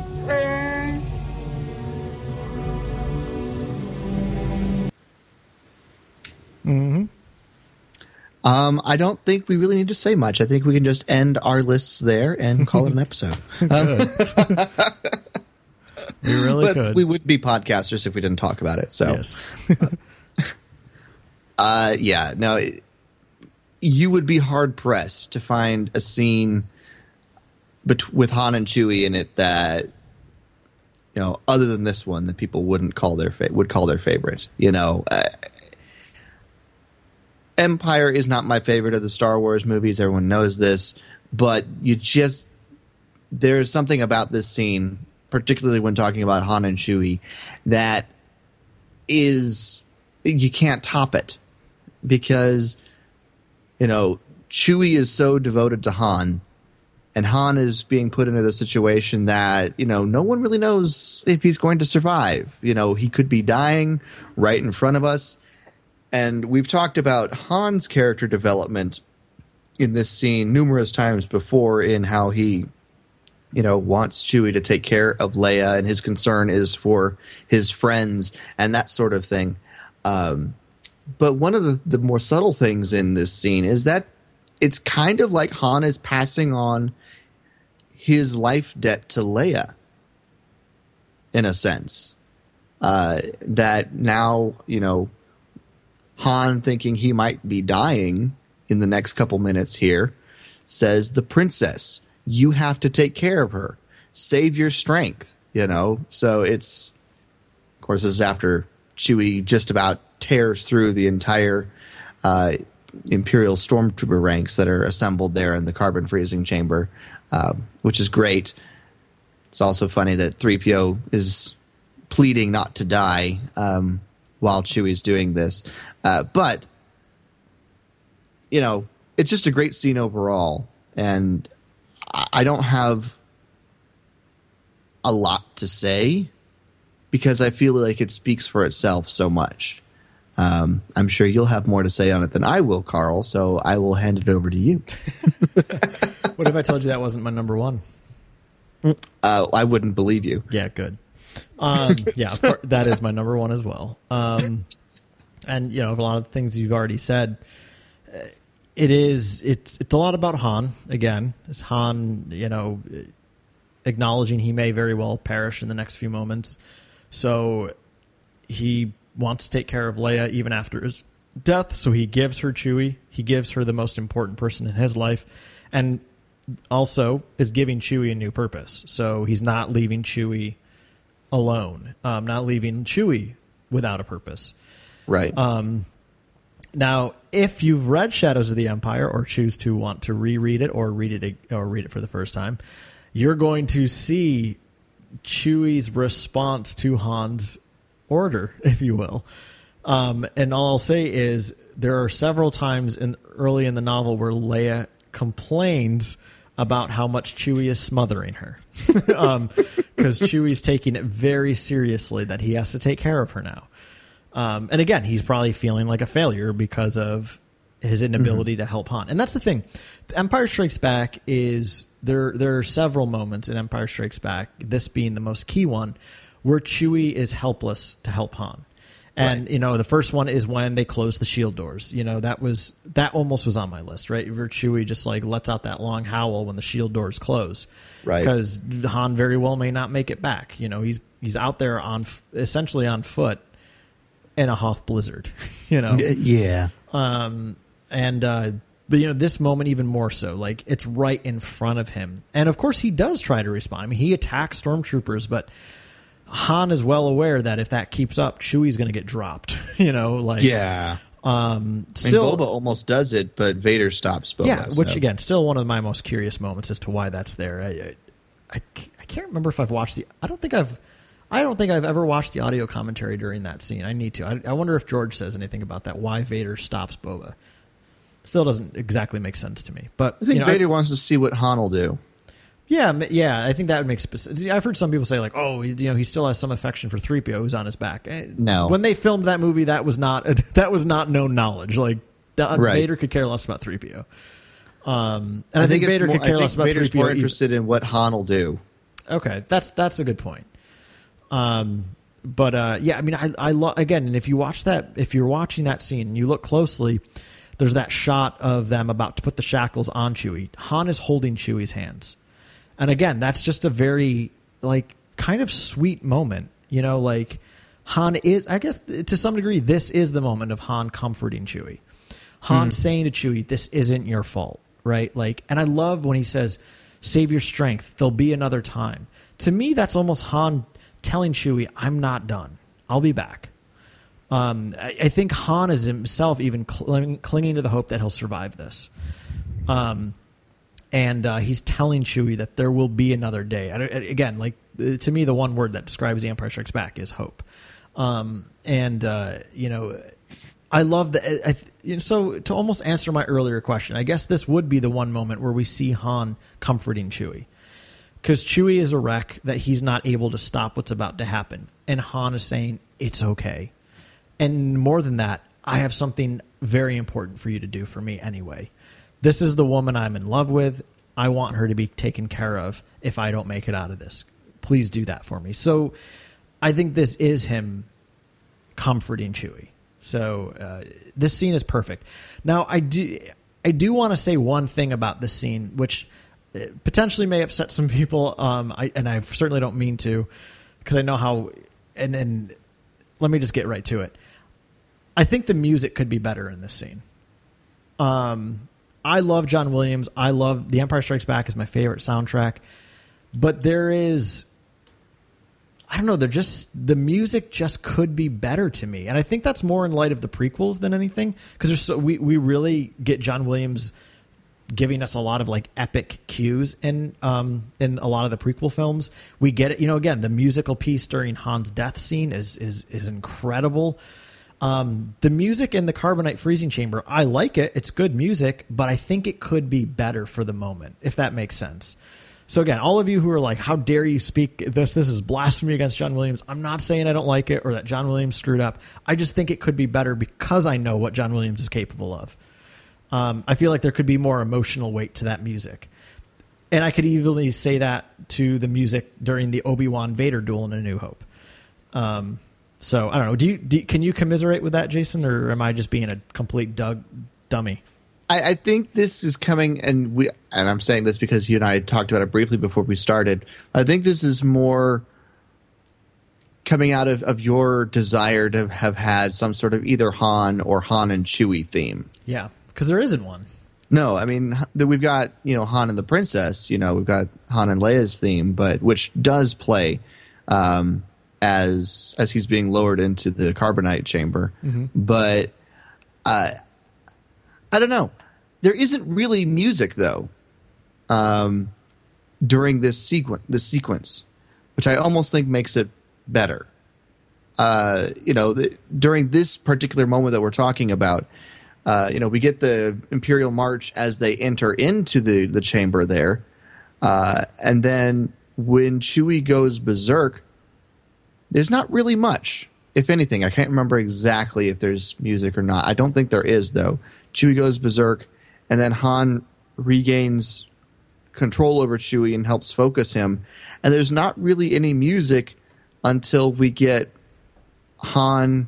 Mm-hmm. I don't think we really need to say much. I think we can just end our lists there and call it an episode. We really could. We wouldn't be podcasters if we didn't talk about it. So, yes. You would be hard pressed to find a scene with Han and Chewie in it that, other than this one, that people wouldn't call their favorite. Empire is not my favorite of the Star Wars movies. Everyone knows this, but there's something about this scene, particularly when talking about Han and Chewie, that you can't top it, because Chewie is so devoted to Han, and Han is being put into the situation that no one really knows if he's going to survive. He could be dying right in front of us. And we've talked about Han's character development in this scene numerous times before, in how he, wants Chewie to take care of Leia, and his concern is for his friends and that sort of thing. But one of the more subtle things in this scene is that it's kind of like Han is passing on his life debt to Leia, in a sense. That now, Han, thinking he might be dying in the next couple minutes here, says, the princess, you have to take care of her. Save your strength, So it's, of course, this is after Chewie just about tears through the entire Imperial stormtrooper ranks that are assembled there in the carbon freezing chamber, which is great. It's also funny that 3PO is pleading not to die while Chewie's doing this. But, it's just a great scene overall. And I don't have a lot to say because I feel like it speaks for itself so much. I'm sure you'll have more to say on it than I will, Carl, so I will hand it over to you. What if I told you that wasn't my number one? I wouldn't believe you. Yeah, good. Yeah, of course, that is my number one as well. And a lot of the things you've already said, it's a lot about Han again. It's Han, acknowledging he may very well perish in the next few moments. So he wants to take care of Leia even after his death. So he gives her Chewie. He gives her the most important person in his life, and also is giving Chewie a new purpose. So he's not leaving Chewie alone, not leaving Chewie without a purpose. Right. Now, if you've read Shadows of the Empire or choose to want to reread it or read it for the first time, you're going to see Chewie's response to Han's order, if you will. And all I'll say is there are several times early in the novel where Leia complains about how much Chewie is smothering her. Because Chewie's taking it very seriously that he has to take care of her now. And again, he's probably feeling like a failure because of his inability to help Han. And that's the thing. Empire Strikes Back is there are several moments in Empire Strikes Back, this being the most key one, where Chewie is helpless to help Han. And, the first one is when they close the shield doors. That almost was on my list, right? Where Chewie just lets out that long howl when the shield doors close. Right. Because Han very well may not make it back. He's out there essentially on foot in a Hoth blizzard, Yeah. But this moment even more so, it's right in front of him. And of course he does try to respond. I mean, he attacks stormtroopers, but Han is well aware that if that keeps up, Chewie's going to get dropped, Yeah. Still, Boba almost does it, but Vader stops Boba. Yeah, which again, still one of my most curious moments as to why that's there. I can't remember if I've watched I don't think I've ever watched the audio commentary during that scene. I need to. I wonder if George says anything about that, why Vader stops Boba. Still doesn't exactly make sense to me. But I think Vader wants to see what Han will do. Yeah, I think that would make sense. I've heard some people say he still has some affection for 3PO who's on his back. No. When they filmed that movie, that was not known knowledge. Vader could care less about 3PO. And I think Vader could care less about 3PO. Vader's more interested in what Han will do. Okay, that's a good point. I love, again, and if you're watching that scene and you look closely, there's that shot of them about to put the shackles on Chewie. Han is holding Chewie's hands. And again, that's just a very kind of sweet moment, Han is, I guess to some degree, this is the moment of Han comforting Chewie. Han saying to Chewie, this isn't your fault, right? And I love when he says, save your strength. There'll be another time. To me, that's almost Han telling Chewie, I'm not done. I'll be back. I think Han is himself even clinging to the hope that he'll survive this. And he's telling Chewie that there will be another day. Again, to me, the one word that describes The Empire Strikes Back is hope. I love that. So to almost answer my earlier question, I guess this would be the one moment where we see Han comforting Chewie. Because Chewie is a wreck that he's not able to stop what's about to happen. And Han is saying, it's okay. And more than that, I have something very important for you to do for me anyway. This is the woman I'm in love with. I want her to be taken care of if I don't make it out of this. Please do that for me. So I think this is him comforting Chewie. So this scene is perfect. Now, I do want to say one thing about this scene, which potentially may upset some people, and I certainly don't mean to, because I know how. And let me just get right to it. I think the music could be better in this scene. I love John Williams. I love The Empire Strikes Back is my favorite soundtrack, but there is, I don't know, the music just could be better to me. And I think that's more in light of the prequels than anything, because we really get John Williams giving us a lot of like epic cues in a lot of the prequel films. We get it, again, the musical piece during Han's death scene is incredible. The music in the Carbonite freezing chamber, I like it. It's good music, but I think it could be better for the moment, if that makes sense. So again, all of you who are like, how dare you speak this is blasphemy against John Williams. I'm not saying I don't like it or that John Williams screwed up. I just think it could be better because I know what John Williams is capable of. I feel like there could be more emotional weight to that music. And I could easily say that to the music during the Obi-Wan Vader duel in A New Hope. So I don't know. Can you commiserate with that, Jason, or am I just being a complete dummy? I think this is coming, and I'm saying this because you and I talked about it briefly before we started. I think this is more coming out of your desire to have had some sort of either Han or Han and Chewie theme. Yeah, because there isn't one. No, I mean we've got Han and the Princess. We've got Han and Leia's theme, but which does play. As he's being lowered into the carbonite chamber. Mm-hmm. But I don't know. There isn't really music, though, during this sequence, which I almost think makes it better. During this particular moment that we're talking about, we get the Imperial March as they enter into the chamber there. And then when Chewie goes berserk, there's not really much, if anything. I can't remember exactly if there's music or not. I don't think there is, though. Chewie goes berserk, and then Han regains control over Chewie and helps focus him. And there's not really any music until we get Han,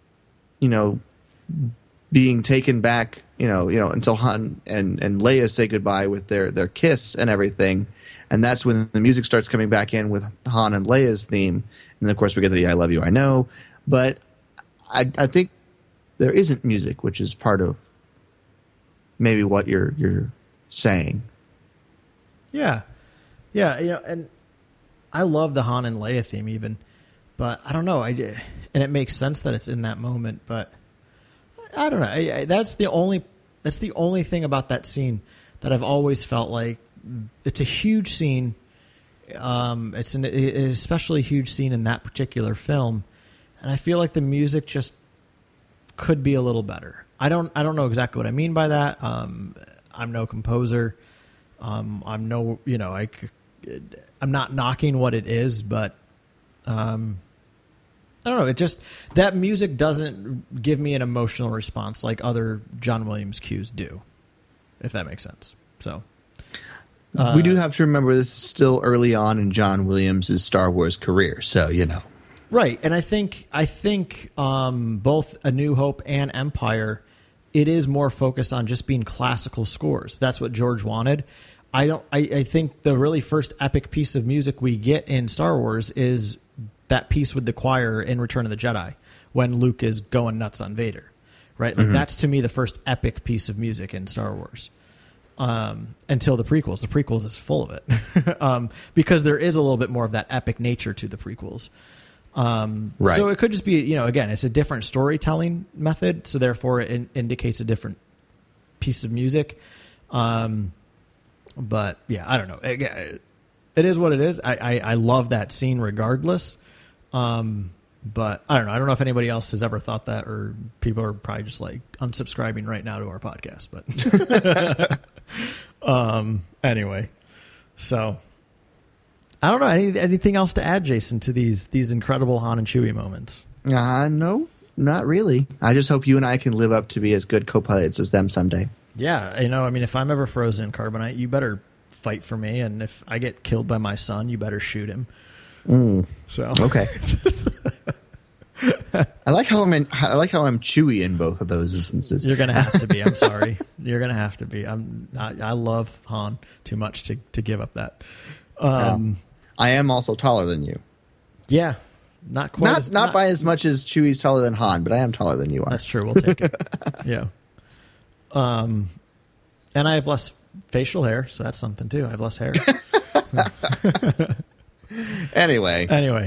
being taken back, until Han and Leia say goodbye with their kiss and everything. And that's when the music starts coming back in with Han and Leia's theme. And then, of course, we get the I Love You, I Know. But I think there isn't music, which is part of maybe what you're saying. Yeah. Yeah, and I love the Han and Leia theme even. But I don't know. And it makes sense that it's in that moment. But I don't know. That's the only thing about that scene that I've always felt like it's a huge scene. It's an especially huge scene in that particular film, and I feel like the music just could be a little better. I don't know exactly what I mean by that. I'm no composer. I'm not knocking what it is, but I don't know. It just, that music doesn't give me an emotional response like other John Williams cues do, if that makes sense. So. We do have to remember this is still early on in John Williams' Star Wars career, so right. And I think both A New Hope and Empire, it is more focused on just being classical scores. That's what George wanted. I think the really first epic piece of music we get in Star Wars is that piece with the choir in Return of the Jedi when Luke is going nuts on Vader, right? Like that's to me the first epic piece of music in Star Wars. Until the prequels. The prequels is full of it. Because there is a little bit more of that epic nature to the prequels. Right. So it could just be, again, it's a different storytelling method, so therefore it indicates a different piece of music. But yeah, I don't know. It is what it is. I love that scene regardless. But I don't know. I don't know if anybody else has ever thought that, or people are probably just like unsubscribing right now to our podcast. But anyway, so I don't know. Anything else to add, Jason, to these incredible Han and Chewie moments? No. not really. I just hope you and I can live up to be as good co-pilots as them someday. Yeah, I mean, if I'm ever frozen in carbonite, you better fight for me, and if I get killed by my son, you better shoot him. So okay. I like how I'm Chewie in both of those instances. You're gonna have to be. I'm sorry. You're gonna have to be. I love Han too much to give up that. I am also taller than you. Yeah, not quite. Not by as much as Chewie's taller than Han, but I am taller than you are. That's true. We'll take it. Yeah. And I have less facial hair, so that's something too. I have less hair. Anyway.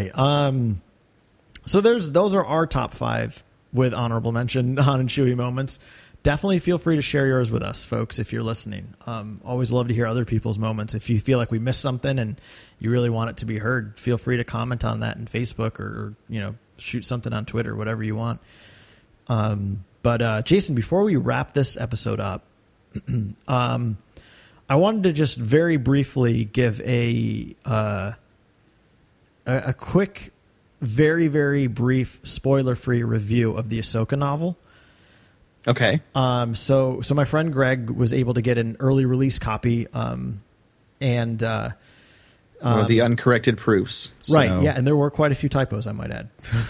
So those are our top 5 with honorable mention Han and Chewie moments. Definitely feel free to share yours with us, folks, if you're listening. Always love to hear other people's moments. If you feel like we missed something and you really want it to be heard, feel free to comment on that in Facebook or shoot something on Twitter, whatever you want. But Jason, before we wrap this episode up, I wanted to just very briefly give a quick, very, very brief, spoiler-free review of the Ahsoka novel. Okay. So my friend Greg was able to get an early release copy, and one of the uncorrected proofs. So. Right. Yeah, and there were quite a few typos, I might add.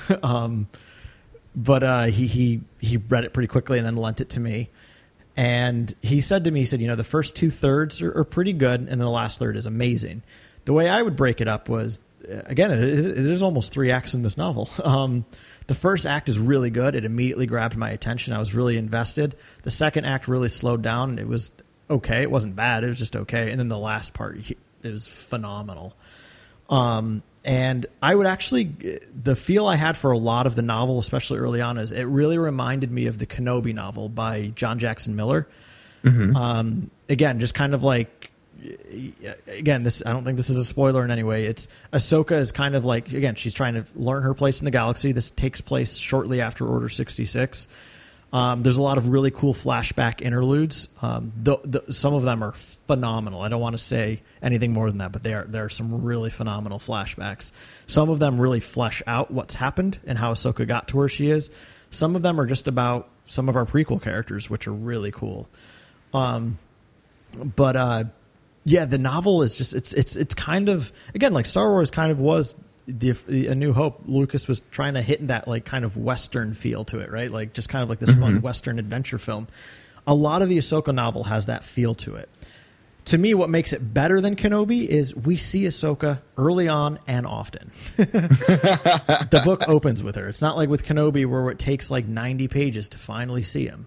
But he read it pretty quickly and then lent it to me. And he said to me, the first 2/3 are pretty good, and then the last third is amazing. The way I would break it up was, again, it is almost 3 acts in this novel. The first act is really good. It immediately grabbed my attention. I was really invested. The second act really slowed down. It was okay. It wasn't bad. It was just okay. And then the last part, it was phenomenal. And I would actually, the feel I had for a lot of the novel, especially early on, is it really reminded me of the Kenobi novel by John Jackson Miller. Mm-hmm. Again, just kind of like, again, this, I don't think this is a spoiler in any way. It's Ahsoka is kind of like, again, she's trying to learn her place in the galaxy. This takes place shortly after Order 66. There's a lot of really cool flashback interludes. Some of them are phenomenal. I don't want to say anything more than that, but there are some really phenomenal flashbacks. Some of them really flesh out what's happened and how Ahsoka got to where she is. Some of them are just about some of our prequel characters, which are really cool. Yeah, the novel is just it's kind of, again, like Star Wars kind of was A New Hope. Lucas was trying to hit that like kind of Western feel to it, right? Like just kind of like this fun Western adventure film. A lot of the Ahsoka novel has that feel to it. To me, what makes it better than Kenobi is we see Ahsoka early on and often. The book opens with her. It's not like with Kenobi where it takes like 90 pages to finally see him.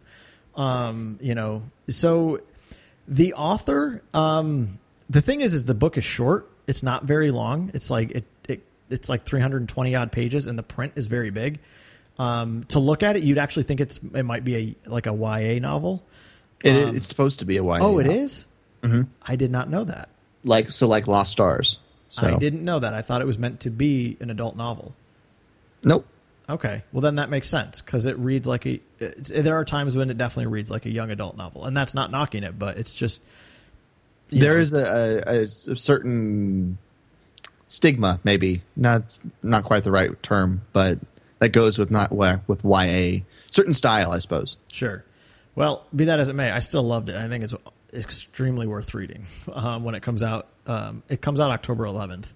So the author, the thing is the book is short. It's not very long. It's like it's like 320 odd pages, and the print is very big. To look at it, you'd actually think it might be a YA novel. It's supposed to be a YA. Oh, novel. It is? Mm-hmm. I did not know that. Like Lost Stars. So. I didn't know that. I thought it was meant to be an adult novel. Nope. Okay, well then that makes sense because it reads like there are times when it definitely reads like a young adult novel, and that's not knocking it, but it's just there is a certain stigma, maybe not quite the right term, but that goes with with YA, certain style, I suppose. Sure. Well, be that as it may, I still loved it. I think it's extremely worth reading when it comes out. It comes out October 11th.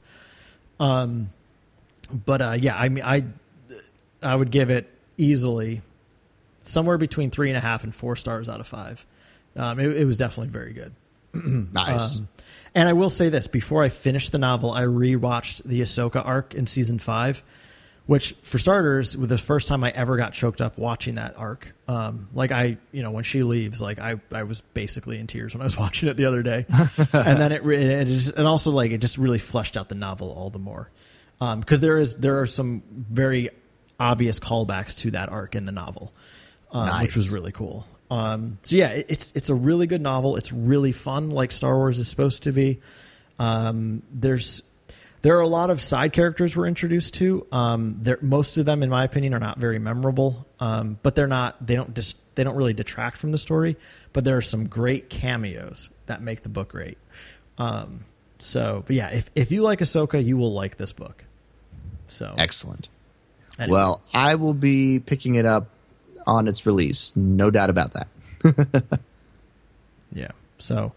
Yeah, I mean, I would give it easily somewhere between 3.5 and 4 stars out of 5. It was definitely very good. Nice. And I will say this, before I finished the novel, I rewatched the Ahsoka arc in season 5, which for starters, was the first time I ever got choked up watching that arc. When she leaves, like I was basically in tears when I was watching it the other day. And then it just really fleshed out the novel all the more. Because there are some very obvious callbacks to that arc in the novel, nice. Which was really cool. It's a really good novel. It's really fun, like Star Wars is supposed to be. There are a lot of side characters we're introduced to. Most of them, in my opinion, are not very memorable. But they don't really detract from the story. But there are some great cameos that make the book great. If you like Ahsoka, you will like this book. So excellent. Anyway. Well, I will be picking it up on its release. No doubt about that. Yeah. So,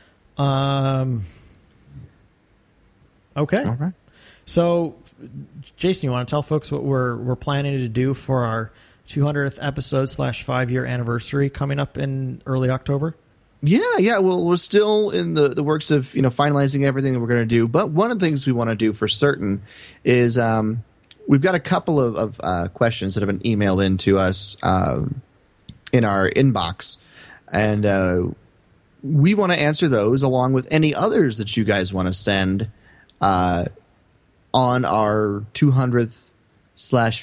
okay. All right. So, Jason, you want to tell folks what we're planning to do for our 200th episode / 5-year anniversary coming up in early October? Yeah. Well, we're still in the works of finalizing everything that we're going to do. But one of the things we want to do for certain is we've got a couple of questions that have been emailed in to us in our inbox, and we want to answer those along with any others that you guys want to send on our 200th /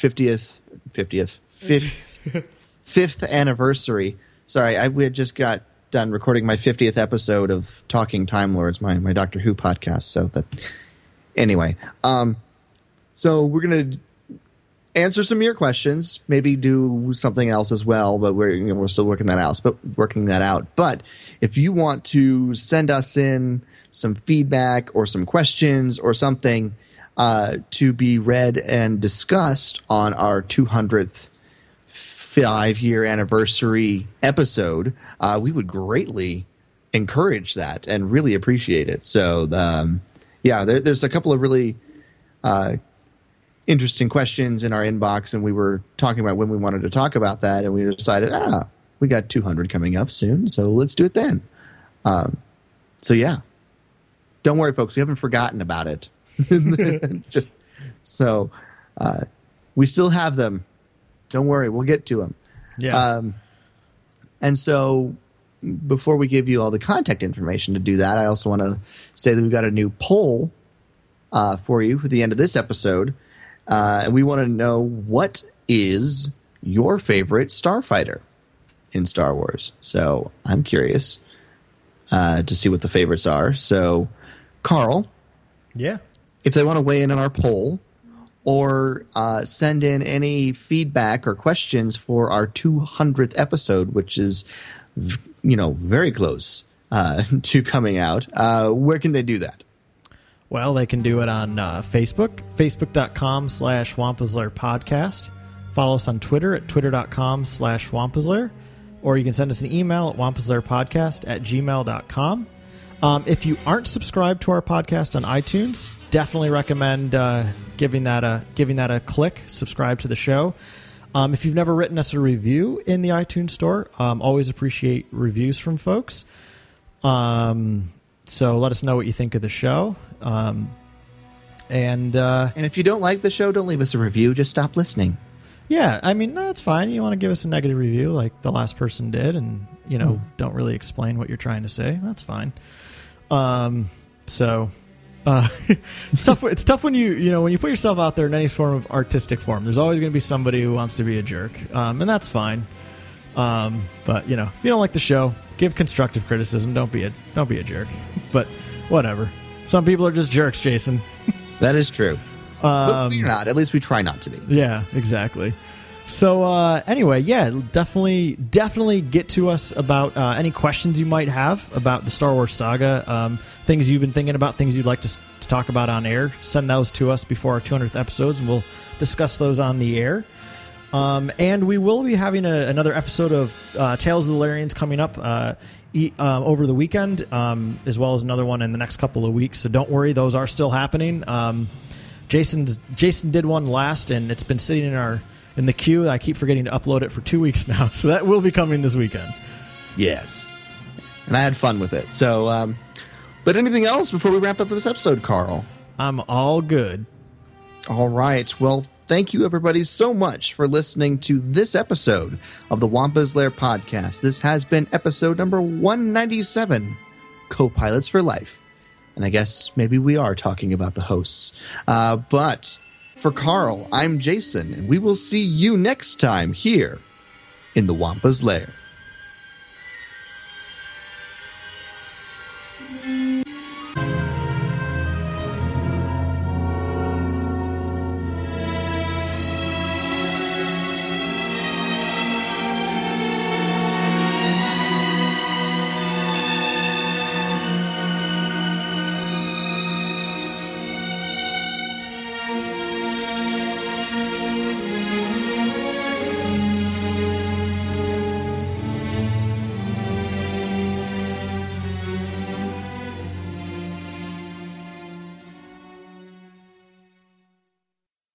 5th anniversary. Sorry, we had just got done recording my 50th episode of Talking Time Lords, my Doctor Who podcast. So that anyway, so we're gonna answer some of your questions, maybe do something else as well, but we're still working that out. But if you want to send us in some feedback or some questions or something to be read and discussed on our 200th 5-year anniversary episode, we would greatly encourage that and really appreciate it. So, there's a couple of really interesting questions in our inbox, and we were talking about when we wanted to talk about that, and we decided, we got 200 coming up soon, so let's do it then. Don't worry, folks, we haven't forgotten about it. We still have them. Don't worry, we'll get to them. Yeah. And so before we give you all the contact information to do that, I also want to say that we've got a new poll for you for the end of this episode. And we want to know, what is your favorite starfighter in Star Wars? So I'm curious to see what the favorites are. So, Carl, Yeah. if they want to weigh in on our poll or send in any feedback or questions for our 200th episode, which is, very close to coming out, where can they do that? Well, they can do it on Facebook, facebook.com/Wampus Lair Podcast. Follow us on Twitter at twitter.com/Wampus Lair. Or you can send us an email at wampuslairpodcast@gmail.com. If you aren't subscribed to our podcast on iTunes, definitely recommend giving that a click. Subscribe to the show. If you've never written us a review in the iTunes store, always appreciate reviews from folks. So let us know what you think of the show. And if you don't like the show, don't leave us a review. Just stop listening. Yeah, I mean, no, it's fine. You want to give us a negative review like the last person did and, don't really explain what you're trying to say. That's fine. It's tough. It's tough when when you put yourself out there in any form of artistic form. There's always going to be somebody who wants to be a jerk, and that's fine. But if you don't like the show, give constructive criticism. Don't be a jerk. But whatever. Some people are just jerks, Jason. That is true. But we're not. At least we try not to be. Yeah, exactly. So anyway, definitely get to us about any questions you might have about the Star Wars saga, things you've been thinking about, things you'd like to talk about on air. Send those to us before our 200th episodes, and we'll discuss those on the air. And we will be having another episode of Tales of the Larians coming up over the weekend, as well as another one in the next couple of weeks. So don't worry, those are still happening. Jason did one last, and it's been sitting in the queue. I keep forgetting to upload it for 2 weeks now, so that will be coming this weekend. Yes, and I had fun with it. So, but anything else before we wrap up this episode, Carl? I'm all good. All right. Well, thank you, everybody, so much for listening to this episode of the Wampus Lair Podcast. This has been episode number 197, Co-Pilots for Life. And I guess maybe we are talking about the hosts. But for Carl, I'm Jason, and we will see you next time here in the Wampus Lair.